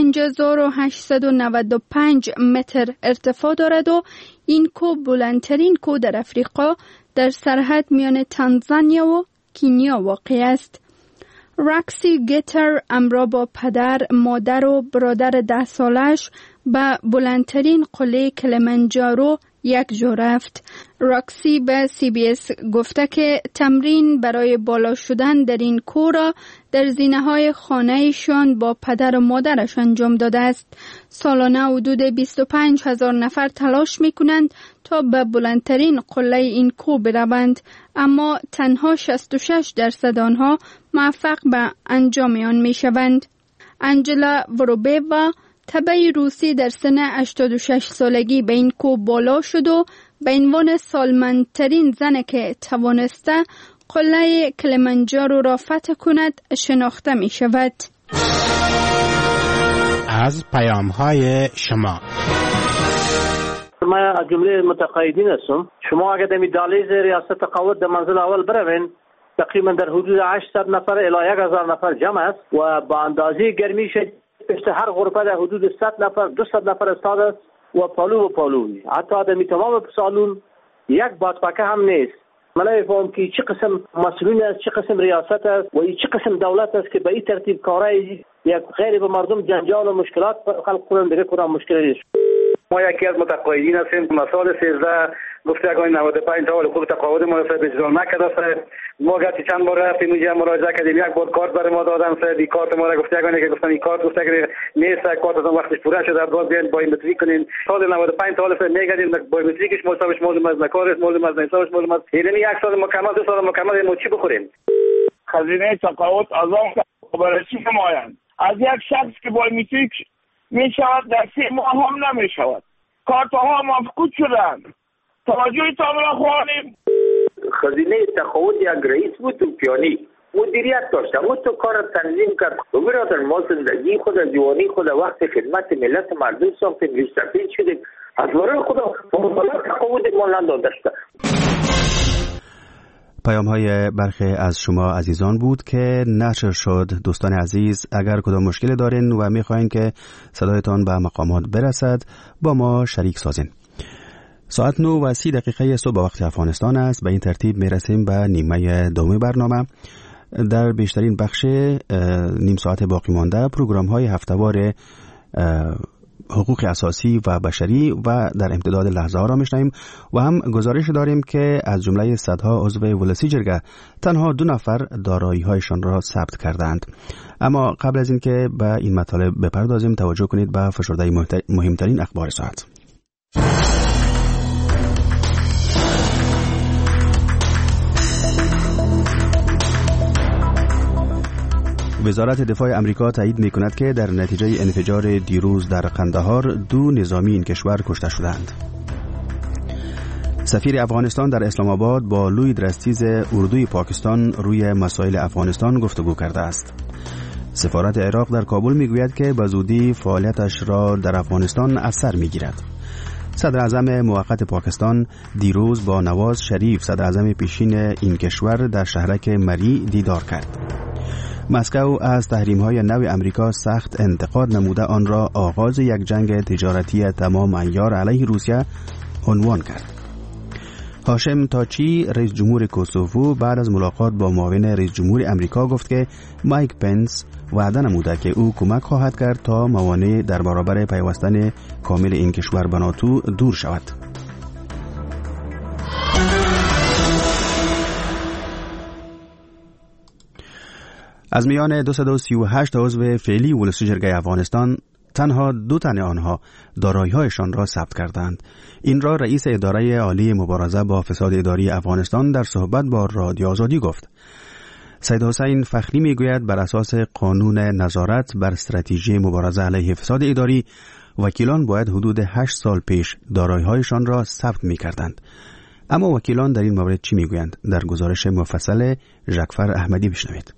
5895 متر ارتفاع دارد و این کوه بلندترین کوه در افریقا در سرحد میان تانزانیا و کنیا واقع است. راکسی گیتر همراه با پدر، مادر و برادر 10 سالش به بلندترین قله کلیمانجارو یک جا رفت. راکسی به CBS گفته که تمرین برای بالا شدن در این کوه را در زینه‌های خانه‌شان با پدر و مادرش انجام داده است. سالانه حدود 25,000 نفر تلاش می‌کنند تا به بلندترین قله این کوه بروند، اما تنها 66% آنها موفق به انجام آن می‌شوند. انجلا وروبیوا، تبعی روسی، در سن 86 سالگی به این کوه بالا شد و به عنوان سالمندترین زن که توانسته قله کلیمانجارو را فتح کند شناخته می شود. از پیام‌های شما. من از جمله متقاعدین هستم. شما اگر در دهلیز ریاست قوات در منزل اول بروین، تقریبا در حدود 800 نفر الی 1000 نفر جمع است و با اندازه گرمی شد پشت هر غرفه در حدود 100 نفر 200 نفر استاد است و پالوی. حتی در تمام سالون یک بادپکه هم نیست. من نمی‌فهمم که چه قسم مسئولین است، چه قسم ریاست است و چه قسم دولت است که به این ترتیب کارای یک غیر به مردم جنجال و مشکلات خلق کنند. دیگه کدام مشکلی نیست. ما یکی از متقاعدین هستیم. مسائل 13 گفته اگه 95 تا ولی خوب تقاعد ما سر اجرا نکرده سر ما گفتی چند بار رفتیم اونجا مراجعه کردیم، یک بار کارت برای ما دادن سر دی کارت ما را گفته اگه گفتن این کارت گفته اگه نیست کارتتون وقتش پوره شده باز بیاین بایومتریک کنین. سال 95 تا سر میگردیم بایومتریکش حسابش معلوم است، نکارش معلوم است، حسابش معلوم است. یعنی یک سال مکمل 2 سال مکمل ما چی بخوریم؟ خزینه تقاعد از آن بررسی نمایند. از یک شخص که بایومتریک می شود در 3 ماه هم نمی شود. کارت ها مفقود شدند. توجهتان را خواهیم. خزینه تقاعد یک رئیس بود پیانی مدیریت داشت، اما تو کار تنظیم کرد. برادر ما زندگی خود، جوانی خود وقت خدمت ملت مردم ساختیم، ریشتفید شدیم، از برای خدا مطالعه تقاعد ما نداده شد. پیام های برخی از شما عزیزان بود که نشر شد. دوستان عزیز، اگر کدام مشکل دارین و میخواین که صدایتان به مقامات برسد، با ما شریک سازین. ساعت 9:30 صبح وقت افغانستان است. به این ترتیب میرسیم به نیمه دوم برنامه. در بیشترین بخش نیم ساعت باقی مانده پروگرام های هفته‌وار حقوق اساسی و بشری و در امتداد لحظه ها را میشنویم و هم گزارش داریم که از جمله صدها عضو ولسی جرگه تنها 2 نفر دارایی هایشان را ثبت کردند. اما قبل از اینکه به این مطالب بپردازیم، توجه کنید به فشرده مهمترین اخبار ساعت. وزارت دفاع امریکا تایید می‌کند که در نتیجه انفجار دیروز در قندهار 2 نظامی این کشور کشته شدند. سفیر افغانستان در اسلام آباد با لوید رستیز اردوی پاکستان روی مسائل افغانستان گفتگو کرده است. سفارت عراق در کابل میگوید که به زودی فعالیتش را در افغانستان از سر میگیرد. صدر اعظم موقت پاکستان دیروز با نواز شریف صدر اعظم پیشین این کشور در شهرک مری دیدار کرد. مسکو از تحریم‌های نو امریکا سخت انتقاد نموده آن را آغاز یک جنگ تجارتی تمام عیار علیه روسیه عنوان کرد. هاشم تاچی رئیس جمهور کوسوو بعد از ملاقات با معاون رئیس جمهور امریکا گفت که مایک پنس وعده نموده که او کمک خواهد کرد تا موانع در برابر پیوستن کامل این کشور به ناتو دور شود. از میان 238 عضو فعلی ولسی جرگه افغانستان تنها 2 تن آنها دارایی‌هایشان را ثبت کردند. این را رئیس اداره عالی مبارزه با فساد اداری افغانستان در صحبت با رادیو آزادی گفت. سید حسین فخری میگوید بر اساس قانون نظارت بر استراتژی مبارزه علیه فساد اداری، وکیلان باید حدود 8 سال پیش دارایی‌هایشان را ثبت می‌کردند. اما وکیلان در این مورد چی میگویند؟ در گزارش مفصل ژکفر احمدی بشنوید.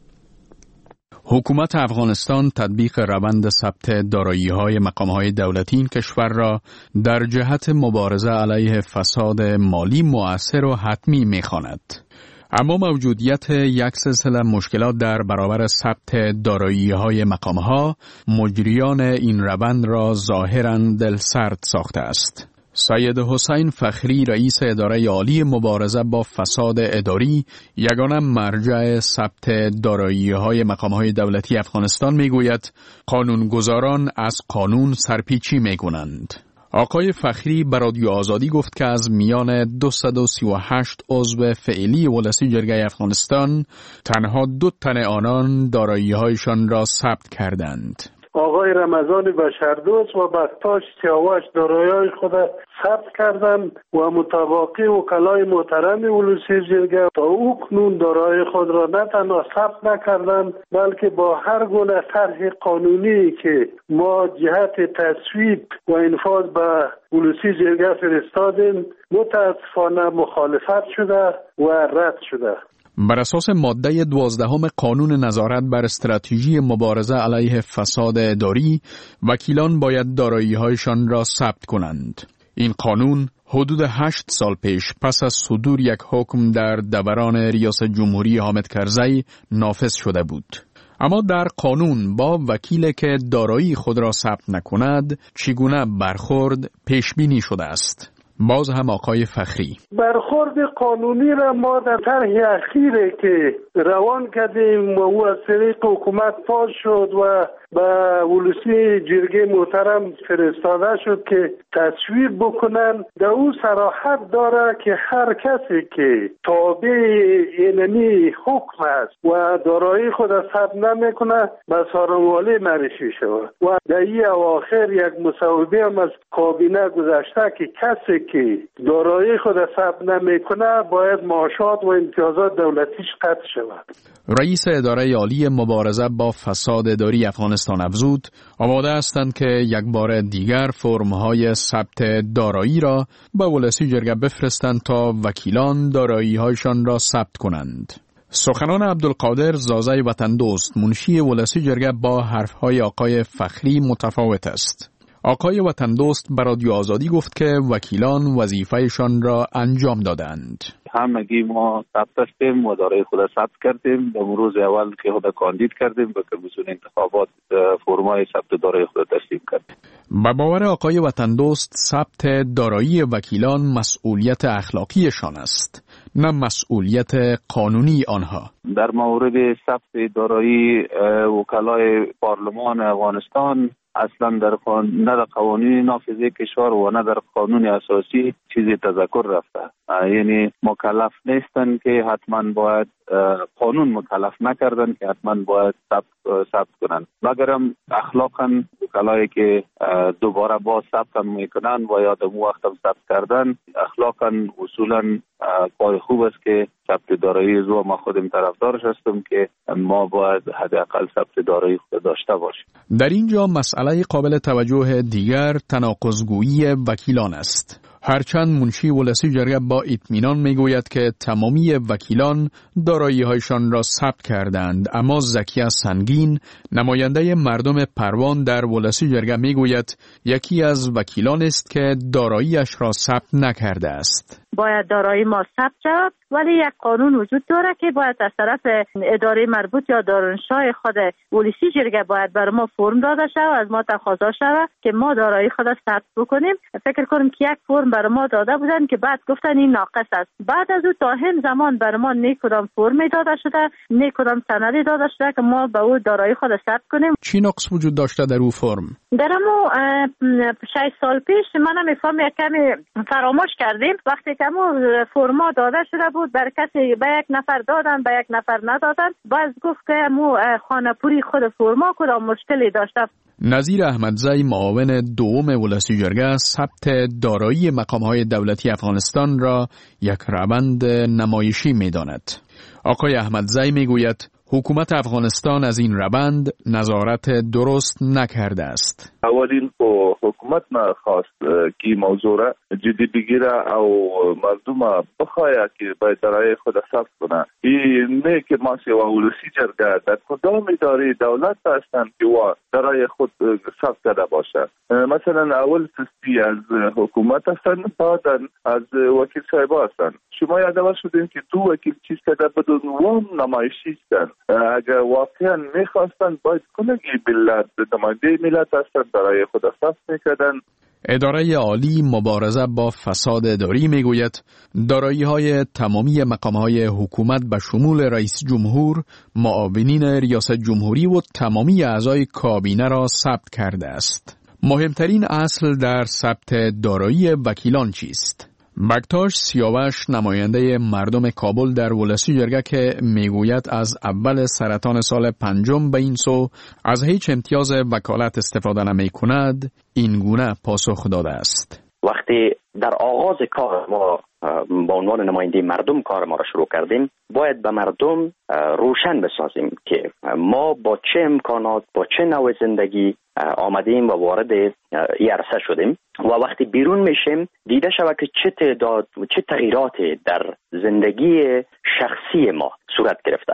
حکومت افغانستان تطبیق روند ثبت دارایی‌های مقام‌های دولتی این کشور را در جهت مبارزه علیه فساد مالی مؤثر و حتمی می‌خواند. اما موجودیت یک سلسله مشکلات در برابر ثبت دارایی‌های مقام‌ها مجریان این روند را ظاهراً دلسرد ساخته است. سید حسین فخری رئیس اداره عالی مبارزه با فساد اداری، یگانه مرجع ثبت دارایی‌های مقام‌های دولتی افغانستان میگوید قانونگذاران از قانون سرپیچی میکنند. آقای فخری به رادیو آزادی گفت که از میان 238 عضو فعلی ولسی جرگه افغانستان تنها 2 تن آنان دارایی‌هایشان را ثبت کردند. آقای رمضان بشردوست و بختاش سیاوش دارایی‌های خود ثبت کردند و متواقی وکلای محترم ولسی جرگه تا اکنون دارایی خود را نه تنها ثبت نکردند، بلکه با هر گونه طرح قانونی که ما جهت تصویب و انفاذ به ولسی جرگه فرستادیم متاسفانه مخالفت شده و رد شده. بر اساس ماده 12 قانون نظارت بر استراتژی مبارزه علیه فساد اداری، وکیلان باید دارایی‌هایشان را ثبت کنند. این قانون حدود 8 سال پیش پس از صدور یک حکم در دوران ریاست جمهوری حامد کرزی نافذ شده بود. اما در قانون با وکیلی که دارایی خود را ثبت نکند چگونه برخورد پیش بینی شده است؟ باز هم آقای فخری برخورد قانونی را ما در طرح اخیره که روان کردیم و او از طریق حکومت پاس شد و به ولسی جرگه محترم فرستاده شد که تصویب بکنن. در او صراحت داره که هر کسی که تابع اینمی حکم است و دارایی خود ثبت نمیکنه به سارنوالی معرفی شود و در این اواخر یک مصوبه هم از کابینه گذشته که کسی که دارایی خود ثبت نمیکنه باید معاشات و امتیازات دولتیش قطع شود. رئیس اداره عالی مبارزه با فساد اداری افغانستان افزود آماده هستند که یک بار دیگر فرم‌های ثبت دارایی را به ولسی جرگه بفرستند تا وکیلان دارایی‌هایشان را ثبت کنند. سخنان عبدالقادر زازه وطن دوست منشی ولسی جرگه با حرفهای آقای فخری متفاوت است. آقای وطن دوست به رادیو آزادی گفت که وکیلان وظیفه‌شان را انجام دادند. همگی ما ثبت هستیم و دارای خود ثبت کردیم. در روز اول که خود کاندید کردیم به کمیسیون انتخابات فرمای ثبت دارای خود تسلیم کردیم. به باور آقای وطن دوست ثبت دارایی وکیلان مسئولیت اخلاقیشان است، نه مسئولیت قانونی آنها. در مورد ثبت دارایی وکلای پارلمان افغانستان اصلا نه در قوانین نافذه کشور و نه در قانون اساسی چیزی تذکر رفته. یعنی مکلف نیستن که حتما باید قانون مکلف نکردن که حتما باید ثبت کنن، مگرم اخلاقا وکلایی که دوباره با ثبت میکنن و یا دمو وقت ثبت کردن اخلاقا اصولا کار خوب است که ثبت دارایی و ما خودم طرفدارش هستم که ما باید حداقل ثبت دارایی خود داشته باشیم. در اینجا مسئله قابل توجه دیگر تناقض‌گویی وکیلان است. هرچند منشی ولسی جرگه با اطمینان میگوید که تمامی وکیلان دارایی‌هایشان را ثبت کردند، اما زکیه سنگین نماینده مردم پروان در ولسی جرگه میگوید یکی از وکیلان است که داراییش را ثبت نکرده است. باید دارایی ما ثبت شود، ولی یک قانون وجود داره که باید از طرف اداره مربوط یا دارنشاه خود ولسی جرگه باید بر ما فرم داده شود، از ما تقاضا شود که ما دارایی خود ثبت بکنیم. فکر کنم که یک فرم بر ما داده بودن که بعد گفتن این ناقص است. بعد از او تا هم زمان بر ما نه کدام فرمی داده شده، نه کدام سندی داده شده که ما به او دارایی خود ثبت کنیم. چی نقص وجود داشته در او فرم؟ در ما 6 سال پیش من میفهم یک کمی فراموش کردیم. وقتی که ما فرما داده شده بود بر کسی به یک نفر دادن به یک نفر ندادن، باز گفت که مو خانه پوری خود فرما کدام مشکلی داشته. نظیر احمدزی معاون دوم ولسی جرگه ثبت دارایی مقام‌های دولتی افغانستان را یک روند نمایشی می‌داند. آقای احمدزی میگوید حکومت افغانستان از این روند نظارت درست نکرده است. اولین حکومت نخواست که موضوع را جدی بگیره او مردم بخواهد که باید دارایی خود ثبت کنه. این نه که ما سوا ولسی جرگه در کدام اداره دولت هستند که دارایی خود ثبت کرده باشه. مثلا اول سستی از حکومت هستند، بعدا از وکیل صاحب هستند. شما یادآور شدین که تو وکیل چیز کرده بدون وام نمایشی هستند. اگر واقعا میخواستن باید کنگی ملت نماینده ملت هستند برای خود ثبت میکردن. اداره عالی مبارزه با فساد اداری میگوید دارایی‌های تمامی مقام‌های حکومت به شمول رئیس جمهور، معاونین ریاست جمهوری و تمامی اعضای کابینه را ثبت کرده است. مهمترین اصل در ثبت دارایی وکیلان چیست؟ بکتاش سیاوش نماینده مردم کابل در ولسی جرگه که میگوید از اول سرطان سال 5 به این سو از هیچ امتیاز وکالت استفاده نمی کند، این گونه پاسخ داده است. وقتی در آغاز کار ما با عنوان نماینده مردم کار ما را شروع کردیم، باید به مردم روشن بسازیم که ما با چه امکانات، با چه نوع زندگی آمدیم و وارد این عرصه شدیم و وقتی بیرون میشیم دیده شود که چه تعداد و چه تغییراتی در زندگی شخصی ما صورت گرفته.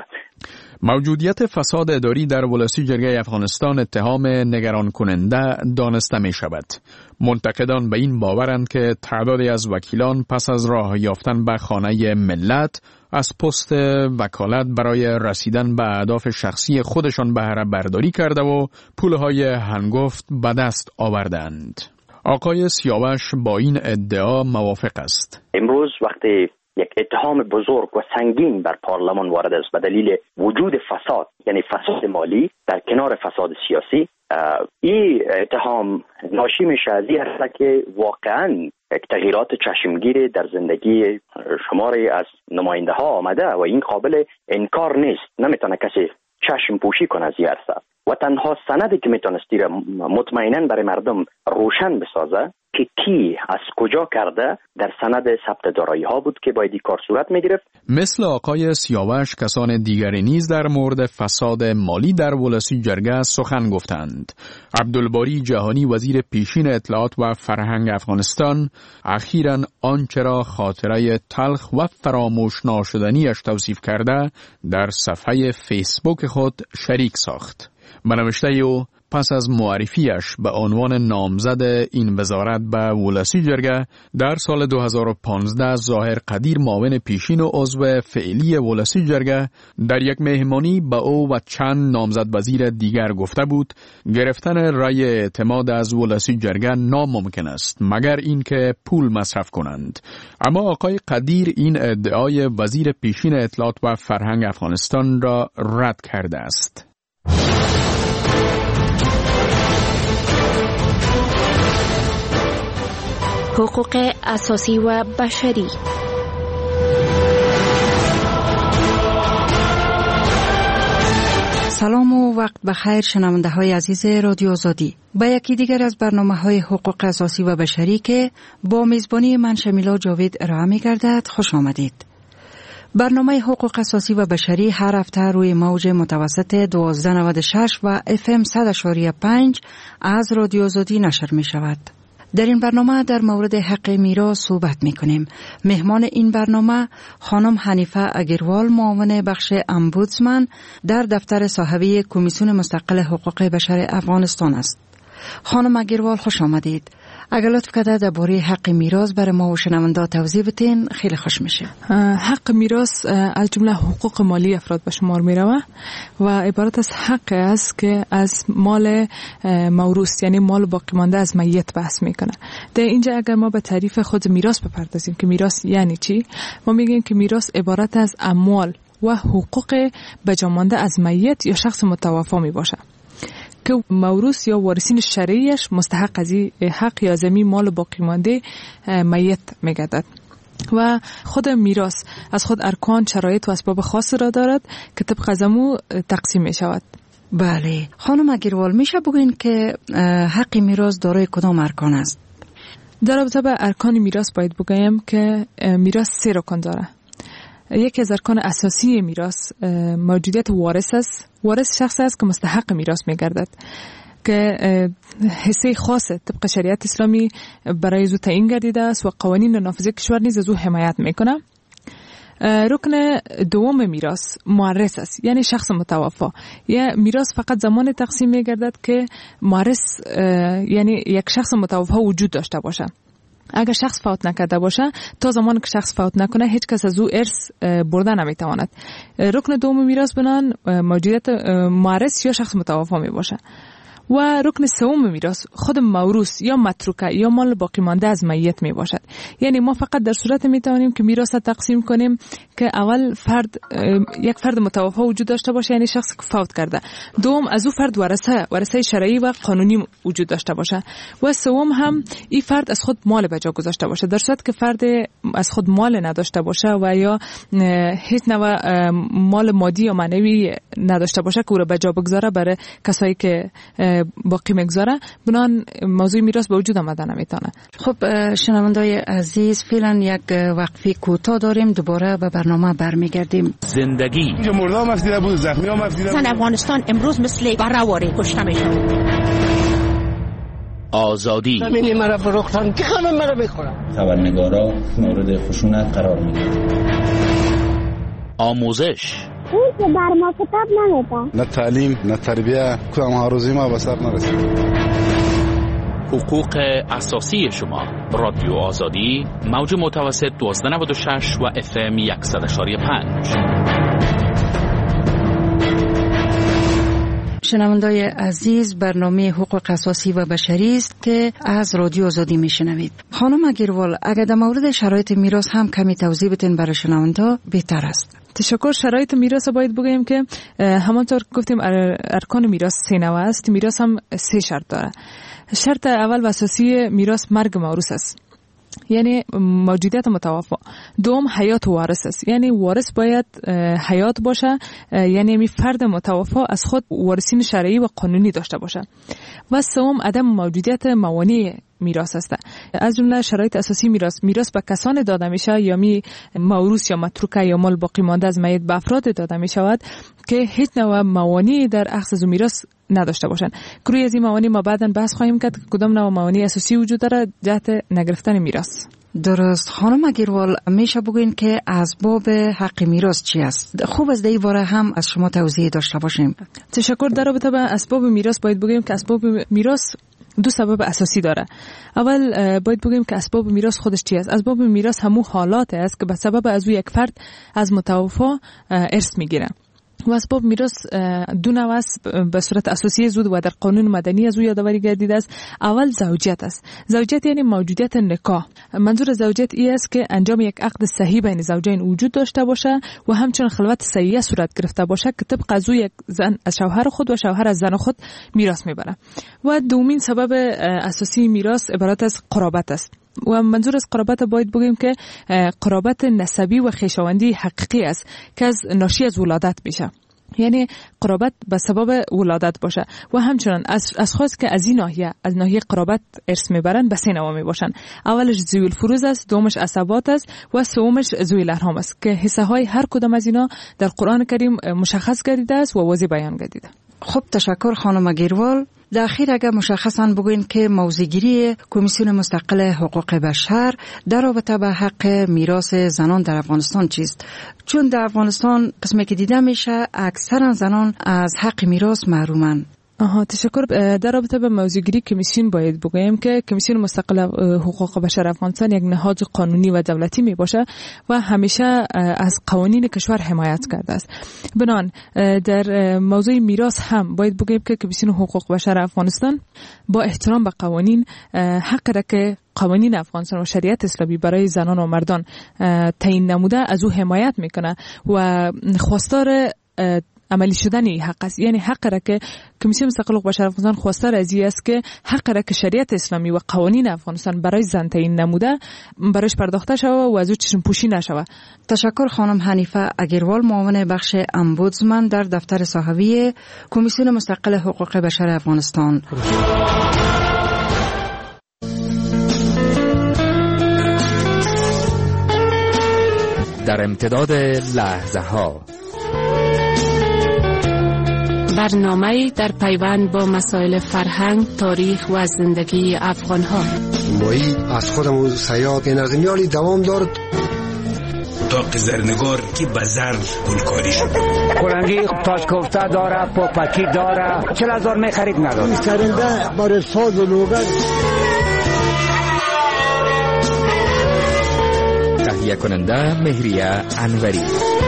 موجودیت فساد اداری در ولسی جرگه افغانستان اتهام نگران کننده دانسته می شود. منتقدان به این باورند که تعدادی از وکیلان پس از راه یافتن به خانه ملت از پست وکالت برای رسیدن به اهداف شخصی خودشان بهره برداری کرده و پولهای هنگفت به دست آوردند. آقای سیاوش با این ادعا موافق است. امروز وقتی یک اتهام بزرگ و سنگین بر پارلمان وارد است به دلیل وجود فساد، یعنی فساد مالی در کنار فساد سیاسی، این اتهام ناشی میشه از این هست که واقعاً یک تغییرات چشمگیری در زندگی شماری از نماینده ها آمده و این قابل انکار نیست. نمیتونه کسی چشم پوشی کنه از این عرصه و تنها سندی که میتونستی مطمئناً برای مردم روشن بسازه که کی از کجا کرده در سند ثبت دارایی ها بود که باید این کار صورت میگرفت. مثل آقای سیاوش کسان دیگری نیز در مورد فساد مالی در ولسی جرگه سخن گفتند. عبدالباری جهانی وزیر پیشین اطلاعات و فرهنگ افغانستان اخیراً آنچه را خاطره تلخ و فراموش ناشدنیش توصیف کرده در صفحه فیسبوک خود شریک ساخت. به نوشته او پس از معرفیش به عنوان نامزد این وزارت به ولسی جرگه در سال 2015 ظاهر قدیر معاون پیشین و عضو فعلی ولسی جرگه در یک مهمانی به او و چند نامزد وزیر دیگر گفته بود گرفتن رأی اعتماد از ولسی جرگه ناممکن است مگر اینکه پول مصرف کنند. اما آقای قدیر این ادعای وزیر پیشین اطلاعات و فرهنگ افغانستان را رد کرده است. حقوق اساسی و بشری. سلام و وقت بخیر شنونده های عزیز رادیو آزادی. با یکی دیگر از برنامه های حقوق اساسی و بشری که با میزبانی من شمیلا جاوید ارائه می گردد خوش آمدید. برنامه حقوق اساسی و بشری هر هفته روی موج متوسط 1296 و FM 100.5 از رادیو آزادی نشر می شود. در این برنامه در مورد حق میراث صحبت می کنیم. مهمان این برنامه خانم حنیفه اگروال معاون بخش امبودسمن در دفتر صاحبه کمیسیون مستقل حقوق بشر افغانستان است. خانم اگروال خوش آمدید. اگر لطف کرده درباره حق میراث برای ما و شنونده توضیح بدین خیلی خوش میشه. حق میراث از جمله حقوق مالی افراد به شمار میروه و عبارت از حق است که از مال موروث یعنی مال باقی مانده از میت بحث میکنه. در اینجا اگر ما به تعریف خود میراث بپردازیم که میراث یعنی چی، ما میگیم که میراث عبارت از اموال و حقوق بجا مانده از میت یا شخص متوفی می باشه که موروث یا وارثین شرعیش مستحق از این حق یا زمین مال باقی مانده میت میگردد. و خود میراث از خود ارکان، شرایط و اسباب خاص را دارد که طبق از امو تقسیم می شود. بله خانم اگروال، میشه بگوین که حق میراث دارای کدام ارکان است؟ در رابطه با ارکان میراث باید بگویم که میراث 3 رکن داره. یکی از ارکان اساسی میراث موجودیت وارث است. وارث شخص است که مستحق میراث میگردد که حصه خاصه طبق شریعت اسلامی برای زو تعیین گردیده است و قوانین نافذه کشور نیز از او حمایت میکنه. رکن دوم میراث مورث است، یعنی شخص متوفی. یا میراث فقط زمان تقسیم میگردد که مورث یعنی یک شخص متوفی وجود داشته باشه. اگر شخص فوت نکرده باشه تا زمان که شخص فوت نکنه هیچ کس از او ارث برده نمیتواند. رکن دوم میراث بنان موجودیت مورث یا شخص متوفی می باشه. و رکن سوم میراث خود موروث یا متروکه یا مال باقی مانده از میت می باشد. یعنی ما فقط در صورت می توانیم که میراث تقسیم کنیم که اول یک فرد متوفی وجود داشته باشه، یعنی شخصی که فوت کرده. دوم از او فرد ورثه شرعی و قانونی وجود داشته باشه و سوم هم این فرد از خود مال به جا گذاشته باشه. در صورت که فرد از خود مال نداشته باشه و یا هیچ نوع مال مادی یا معنوی نداشته باشه که او را به جا بگذاره برای کسایی که باقی میگذاره، بنان موضوع میراث به وجود آمده نمیتونه. خب شنوندای عزیز، فعلا یک وقفه کوتاه داریم، دوباره به برنامه برمیگردیم. زندگی مرده هم افدیده بود، زخمی هم افدیده بود. افغانستان امروز مثل بره‌واره کشته میشه. آزادی زمینی مرا فروختن که همه مرا بخورن. خبرنگارا مورد خشونت قرار میگیرن. آموزش اون که در ما کتاب نمیده، نه تعلیم نه تربیه، کدام ها روزی ما به سر نرسید. حقوق اساسی شما. رادیو آزادی موج متوسط 1296 و FM 100.5. شنوندای عزیز، برنامه حقوق اساسی و بشری است که از رادیو آزادی میشنوید. خانم اگروال، اگر در مورد شرایط میراث هم کمی توضیح بدین برای شنوندا بهتر است. تشکر. شرایط میراث باید بگویم که همانطور که گفتیم ارکان میراث 3 نوع است. میراث هم 3 شرط داره. شرط اول و اساسی میراث مرگ موروث است. یعنی موجودیت متوفا. دوم حیات وارث است، یعنی وارث باید حیات باشه، یعنی می فرد متوفا از خود وارثین شرعی و قانونی داشته باشه. و سوم عدم موجودیت موانع میراث است. از جمله شرایط اساسی میراث به کسان داده میشه یا موروث یا متروکه یا مال باقی مانده از میت به افراد داده می شود که هیچ نوع موانعی در اخذ از میراث نداشته باشند. روی از این موانع ما بعداً بحث خواهیم کرد که کدام نوع موانع اساسی وجود داره جهت نگرفتن میراث. درست. خانم اگروال، میشه بگوین که اسباب حق میراث چی است؟ خوب از این باره هم از شما توضیح داشته باشیم. تشکر. در رابطه با اسباب میراث باید بگیم که اسباب میراث دو سبب اساسی داره. اول باید بگیم که اسباب میراث خودش چی است. اسباب میراث همون حالات است که به سبب از یک فرد از متوفا ارث میگیره. و اسباب میراث دو نوع است به صورت اساسی زود و در قانون مدنی از او یادآوری گردیده است. اول زوجیت است. زوجیت یعنی موجودیت نکاح. منظور زوجیت این است که انجام یک عقد صحیح بین زوجین وجود داشته باشه و همچنین خلوت صحیحه صورت گرفته باشه که طبق از یک زن از شوهر خود و شوهر از زن خود میراث میبره. و دومین سبب اساسی میراث عبارت از قرابت است. و منظور از قرابت باید بگیم که قرابت نسبی و خویشاوندی حقیقی است که از ناشی از ولادت میشه. یعنی قرابت به سبب ولادت باشه و همچنان از خاص که از این ناحیه از ناحیه قرابت ارث میبرن به سه نوع میباشن. اولش ذوی الفروض است، دومش عصبات است و سومش ذوی الارحام است که حصه های هر کدام از اینا در قرآن کریم مشخص گردیده است و واضح بیان گردیده. خب تشکر خانم اگروال. در اخیر اگر مشخصاً بگوین که موضوعگیری کمیسیون مستقل حقوق بشر در رابطه به حق میراث زنان در افغانستان چیست؟ چون در افغانستان قسمی که دیده میشه اکثرا زنان از حق میراث محرومن. تشکر. در رابطه به موضوعگیری کمیسیون باید بگویم که کمیسیون مستقل حقوق بشر افغانستان یک نهاد قانونی و دولتی می باشه و همیشه از قوانین کشور حمایت کرده است. بنان در موضوع میراث هم باید بگویم که کمیسیون حقوق بشر افغانستان با احترام به قوانین حق را که قوانین افغانستان و شریعت اسلامی برای زنان و مردان تعیین نموده از او حمایت میکنه و خواستار عملی شدن این حق است. یعنی حق را که کمیسیون مستقل حقوق بشر افغانستان خواستار از این است که حق را که شریعت اسلامی و قوانین افغانستان برای زن تعیین نموده برایش پرداخته شود و از او چشم پوشی نشود. تشکر خانم حنیفه اگروال، معاون بخش امبودسمن در دفتر صحوی کمیسیون مستقل حقوق بشر افغانستان. در امتداد لحظه ها برنامه در پیوند با مسائل فرهنگ، تاریخ و زندگی افغان ها. مایی از خودمون سیاد این از میالی دوام دارد. اتاق زرنگار که بزن گلکاری شد. کلنگی تاج کوفته داره، پاپکی داره. 40,000 می خرید نداره. سرنده برای ساز و لوگر. تهیه کننده مهریه انوری.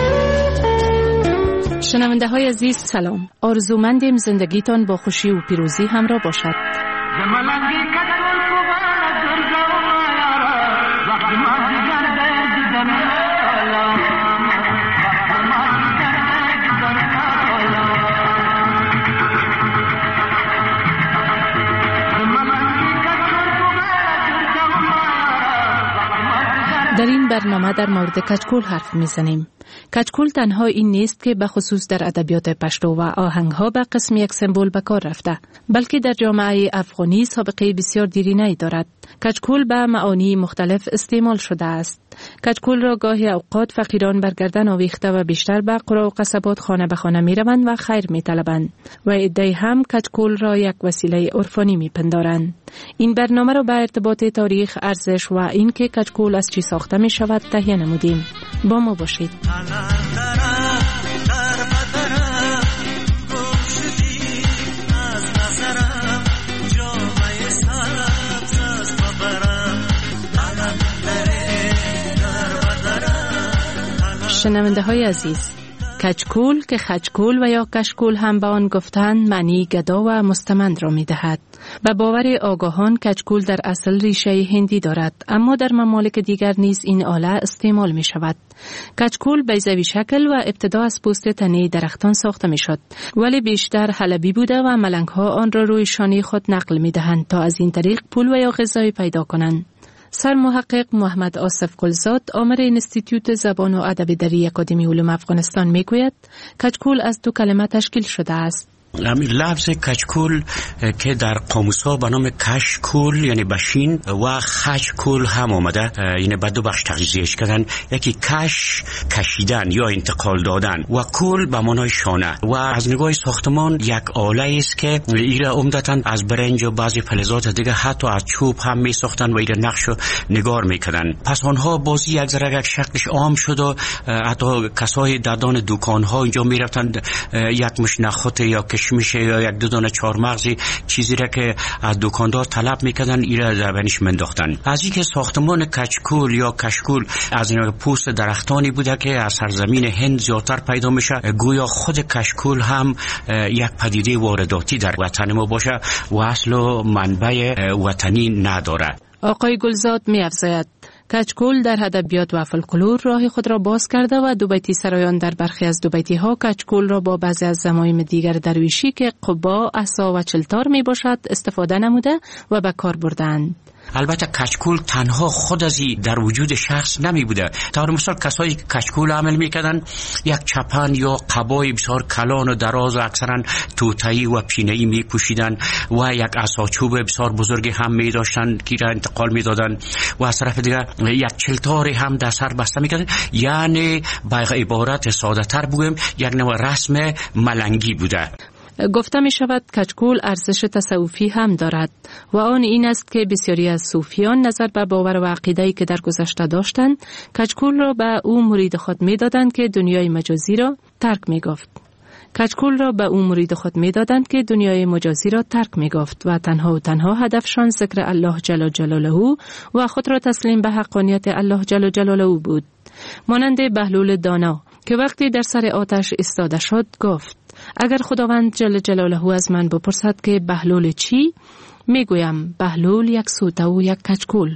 شنونده های عزیز سلام. آرزومندیم زندگیتان با خوشی و پیروزی همراه باشد. در این برنامه در مورد کچکول حرف میزنیم. کچکول تنها این نیست که به خصوص در ادبیات پشتو و آهنگها به قسم یک سمبول به کار رفته، بلکه در جامعه افغانی سابقه بسیار دیرینه‌ای دارد. کچکول به معانی مختلف استعمال شده است. کچکول را گاهی اوقات فقیران بر گردن آویخته و بیشتر به قرى و قصبات خانه به خانه می روند و خیر می طلبند و عده‌ای هم کچکول را یک وسیله عرفانی می پندارند. این برنامه را به ارتباط تاریخ، ارزش و اینکه کچکول از چی ساخته می شود تهیه نمودیم. با ما باشید. شنونده های عزیز، کچکول که خچکول و یا کشکول هم به آن گفتند معنی گدا و مستمند را می دهد. به باور آگاهان کچکول در اصل ریشه هندی دارد، اما در ممالک دیگر نیز این آله استعمال می شود. کچکول بیضوی شکل و ابتدا از پوست تنه درختان ساخته می شد، ولی بیشتر حلبی بوده و ملنگ ها آن را روی شانه خود نقل می دهند تا از این طریق پول و یا غذای پیدا کنند. سرمحقق محمد آصف گلزاد آمر انستیتوت زبان و ادب در اکادمی علوم افغانستان میگوید کچکول از دو کلمه تشکیل شده است. همین لفظ کچکول که در قاموس‌ها به نام کشکول یعنی بشین و خچکول هم آمده، یعنی به دو بخش تقسیمش کردن. یکی کش کشیدن یا انتقال دادن و کول به معنای شانه و از نگاه ساختمان یک آله است که ایره عمدتاً از برنج و بعضی فلزات دیگه حتی از چوب هم می ساختن و ایره نقش و نگار میکردن. پس آنها بازی یک ذره یک شکلش عام شد و حتی کسای ددان دکان‌ها اینجا میرفتن یک مش نخود یا کشمش یا یک دو دانه چهارمغزی چیزی را که از دکاندار طلب میکردن ایره زبانش منداختن. از اینکه ساختمان کچکول یا کشکول از پوست درختانی بوده که از سرزمین هند زیادتر پیدا میشه، گویا خود کشکول هم یک پدیده وارداتی در وطن ما باشه و اصل و منبع وطنی نداره. آقای گلزاد می‌افزاید کچکول در ادبیات و فولکلور راه خود را باز کرده و دوبیتی سرایان در برخی از دوبیتی‌ها کچکول را با بعضی از ضمایم دیگر درویشی که قبا، عصا و چلتار می باشد استفاده نموده و به کار بردند. البته کچکول تنها خود ازی در وجود شخص نمی بوده. طور مثال کسایی که کچکول عمل میکردن یک چپن یا قبای بسیار کلان و دراز و اکثرا توتایی و پینه‌ای می پوشیدن و یک عصاچوب بسیار بزرگی هم می داشتن که را انتقال می دادن و از طرف دیگر یک چلتاری هم در سر بسته میکردن. یعنی به عبارت ساده تر بگویم یک نوع رسم ملنگی بوده. گفته می شود کچکول ارزش تصوفی هم دارد و آن این است که بسیاری از صوفیان نظر به باور و عقیده‌ای که در گذشته داشتند کچکول را به او مرید خود می دادند که دنیای مجازی را ترک می گفت. کچکول را به او مرید خود می دادند که دنیای مجازی را ترک می گفت و تنها هدفشان ذکر الله جل جلاله و خود را تسلیم به حقانیت الله جل جلاله بود. مانند بهلول دانا که وقتی در سر آتش ایستاده شد گفت اگر خداوند جل جلاله از من بپرسد که بهلول چی؟ میگویم بهلول یک سوته و یک کچکول.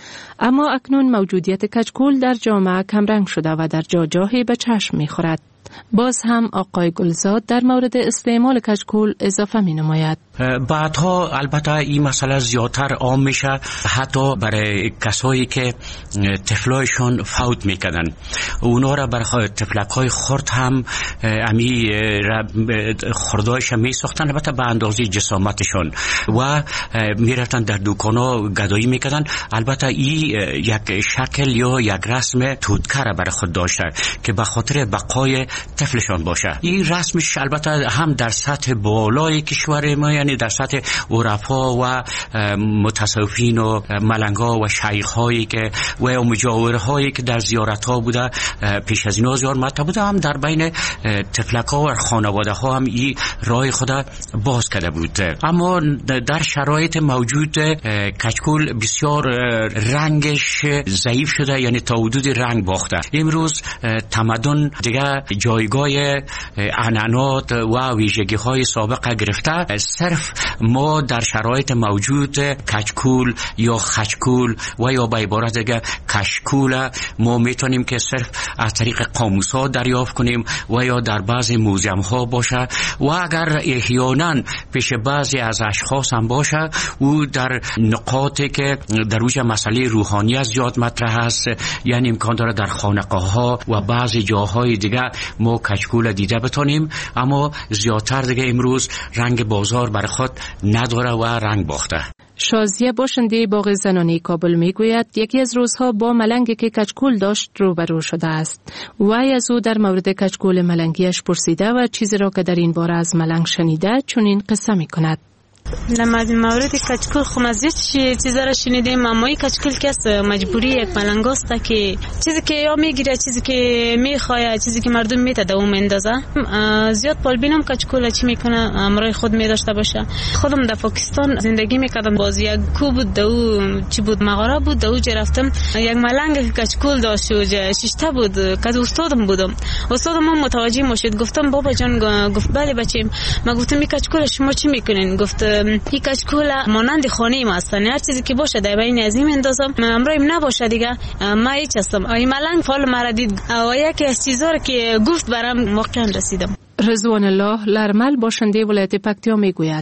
اما اکنون موجودیت کچکول در جامعه کمرنگ شده و در جاهی به چشم میخورد. باز هم آقای گلزاد در مورد استعمال کچکول اضافه می نماید. بعدها البته این مسئله زیادتر عام میشه، حتی برای کسایی که طفلایشان فوت میکردن اونا را برای طفلکای خرد هم امی خردایش می ساختن، البته به اندازه جسامتشان و میرفتن در دکانا گدایی میکردن. البته این یک شکل یا یک رسم تودکر برای خود داشته که به خاطر بقای طفلشان باشه. این رسمش البته هم در سطح بالای کشور ما یعنی در سطح عرفا و متصوفین و ملنگا و شیخ‌هایی که و مجاورهایی که در زیارت‌ها بوده پیش از اینا زیار مطلب بوده، هم در بین طفلک‌ها و خانواده‌ها هم این راه خود باز کرده بود. اما در شرایط موجود کچکول بسیار رنگش ضعیف شده، یعنی تا حدود رنگ باخته. امروز تمدن دیگه جایگاه عنعنات و ویژگی‌های سابق گرفته. صرف ما در شرایط موجود کچکول یا خچکول و یا به عبارت دیگه کشکول ما میتونیم که صرف از طریق قاموس‌ها دریافت کنیم و یا در بعضی موزیم‌ها باشه و اگر احیانا پیش بعضی از اشخاص هم باشه او در نقاطی که در روی مسئله روحانیت زیاد مطرح است، یعنی امکان داره در خانقاه‌ها و بعضی جاهای دیگه ما کچکول دیده بتونیم. اما زیادتر دیگه امروز رنگ بازار برای خود نداره و رنگ باخته. شازیه باشنده باغ زنانی کابل میگوید یکی از روزها با ملنگی که کچکول داشت روبرو شده است. وی از او در مورد کچکول ملنگیش پرسیده و چیزی را که در این باره از ملنگ شنیده چنین قصه میکند. در مورد کچکول خم از چیزی را شنیدیم، اما این کچکول کس مجبوری یک ملنگ است که چیزی که یا میگیره، چیزی که میخواه، چیزی که مردم میتده اون میندازه. زیاد پالبینم کچکول چی میکنه امرای خود میداشته باشه. خودم در پاکستان زندگی میکردم، باز یک کو بود دو چی بود مغاره بود دو رفتم یک ملنگ کچکول داشت و ششته بود که استادم بودم. استادم متوجه میشد، گفتم بابا جان، گفت بله بچیم. ما گفتم این کچکول شما چی میکنین؟ گفت این کچکول مانند خانه ما هستن، هر چیزی که باشه در بین از این اندازم، امروز نباشه دیگه ما هیچ هستم. این ملنگ فال مرا دید و یکی از چیزا که گفت برام واقعا رسیدم. رضوان الله لرمل باشنده ولایت پکتیا میگوید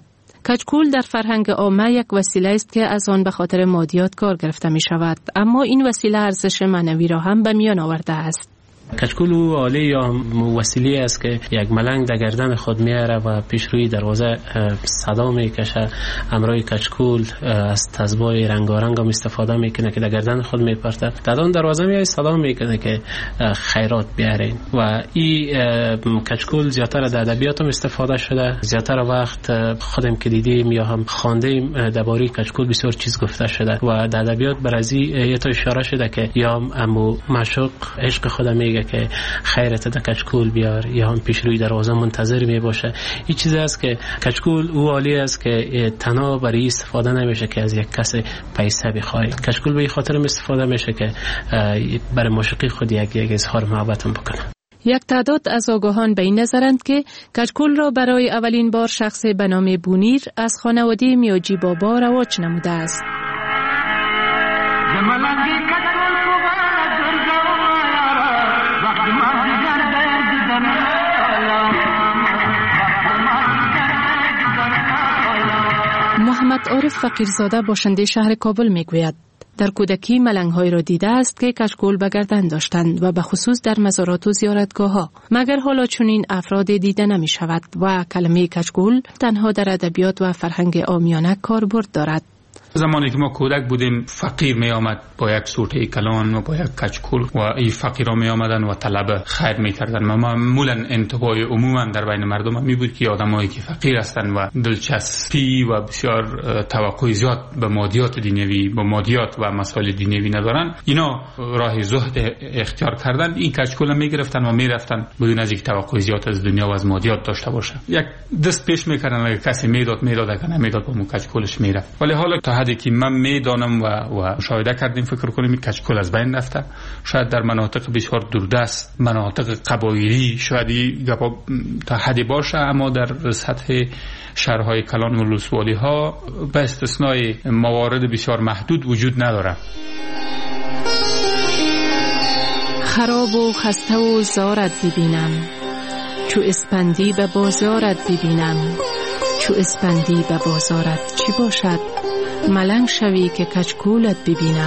کچکول در فرهنگ عامه یک وسیله است که از آن به خاطر مادیات کار گرفته می شود، اما این وسیله ارزش معنوی را هم به میان آورده است. کچکول او آله یا وسیله است که یک ملنگ در گردن خود میاره و پیش روی دروازه صدا میکشه. همراه کچکول از تزبای رنگارنگ هم استفاده میکنه که در گردن خود میپرته. در اون دروازه میای صدا میکنه که خیرات بیارین و این کچکول زیاتر در ادبیات هم استفاده شده. زیاتر وقت خودم که دیدیم یا هم خواندیم درباره کچکول بسیار چیز گفته شده و در ادبیات برازی یه تا اشاره شده که یا هم معشوق عشق خود میگه که خیرت در کچکول بیار یا هم پیش روی دروازه منتظر می باشه. این چیزی است که کچکول او عالی است که تنها برای استفاده نمیشه که از یک کس پیسه بخوای. کچکول به این خاطر استفاده میشه که برای معشوقی خود یک اظهار محبت هم بکنه. یک تعداد از آگاهان به این نظرند که کچکول را برای اولین بار شخص به نام بونیر از خانواده میاجی بابا رواج نموده است. محمد عارف فقیرزاده باشنده شهر کابل میگوید در کودکی ملنگ‌های را دیده است که کچکول به گردن داشتند و به خصوص در مزارات و زیارتگاه‌ها، مگر حالا چنین افراد دیده نمی شود و کلمه کچکول تنها در ادبیات و فرهنگ عامیانه کاربرد دارد. زمانی که ما کودک بودیم فقیر می آمد با یک سوته کلان و با یک کچکول و این فقیرها می آمدن و طلب خیر می کردن. معمولا انتباه عموما در بین مردم می بود که آدمایی که فقیر هستند و دلچسپی و بسیار توقع زیاد به مادیات دنیوی با مادیات و مسائل دنیوی ندارن، اینا راه زهد اختیار کردن، این کچکول می گرفتن و می رفتن بدون از اینکه توقع زیاد از دنیا و از مادیات داشته باشه. یک دست پیش می کردن اگه کسی میداد اگه نمیداد با کچکولش میرفت. ولی حالا حدی که من میدانم و مشاهده کردیم فکر کنیم این کچکول از بین رفته. شاید در مناطق بسیار دوردست، مناطق قبایلی شاید تا حدی باشه، اما در سطح شهرهای کلان و ولسوالی ها به استثنای موارد بسیار محدود وجود نداره. خراب و خسته و زارت ببینم، چو اسپندی به بازارت ببینم، چو اسپندی به بازارت چی باشد؟ ملنگ شوی که کچکولت ببینم.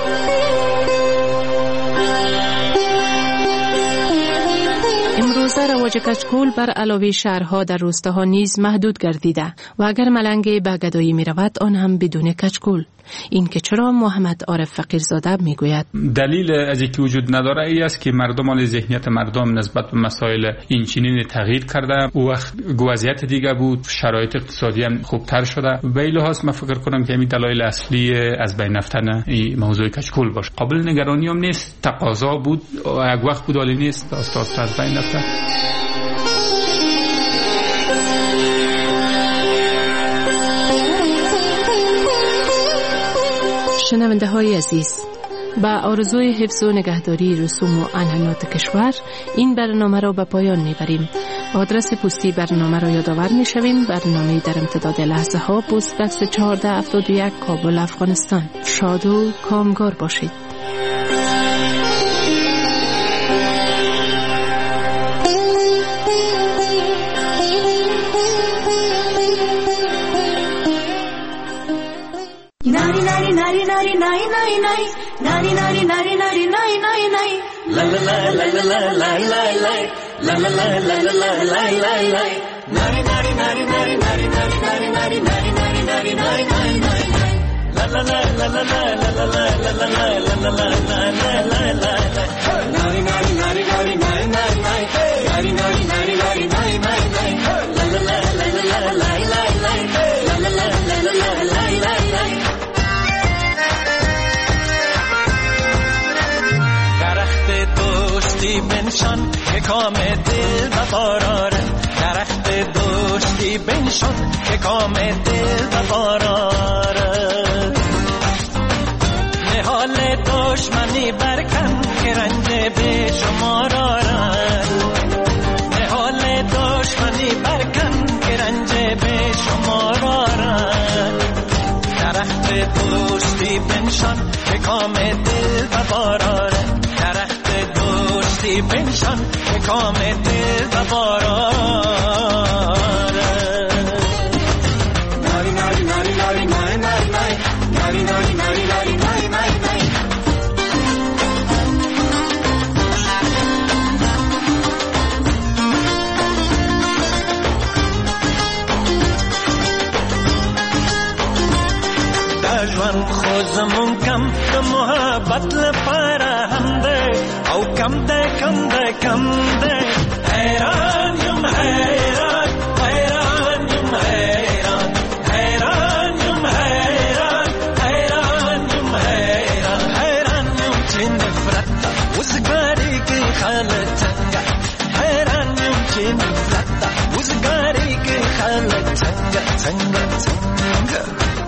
امروزه رواج کچکول بر علاوه شهرها در روستاها نیز محدود گردیده و اگر ملنگ به گدایی می رود آن هم بدون کچکول. این که چرا محمد عارف فقیرزاده میگوید دلیل از اینکه وجود نداره ای است که مردم ذهنیت مردم نسبت به مسائل این چنین تغییر کرده. او وقت وضعیت دیگه بود، شرایط اقتصادی هم خوبتر شده. به این لحاظ من فکر کنم که همین دلایل اصلی از بین رفتن این موضوع کچکول باشه. قابل نگرانی هم نیست، تقاضا بود، یک وقت بود ولی نیست، داستان از بین رفته. شنونده های عزیز، با آرزوی حفظ و نگهداری رسوم و عنعنات کشور این برنامه را به پایان میبریم. آدرس پستی برنامه را یادآور میشویم. برنامه در امتداد لحظه ها، پست بکس 1471 کابل افغانستان. شاد و کامگار باشید. بنشان که کام دل بباراره، درخت دوستی بنشان که کام دل بباراره. نهال دشمنی برکن که رنج به شمار آرد، نهال دشمنی برکن که رنج به شمار آرد. درخت دوستی بنشان که کام دل بباراره، بنشان که کام دل بباراره. ژوند خو زمون کم د محبت لپاره هم دی او کم دی کم دی کم دی حیران یم حیران حیران یم حیران حیران یم حیران حیران یم حیران حیران یم چې نفرت وزګاری کې خاله څنګه حیران یم چې نفرت وزګاری کې خاله څنګه څنګه څنګه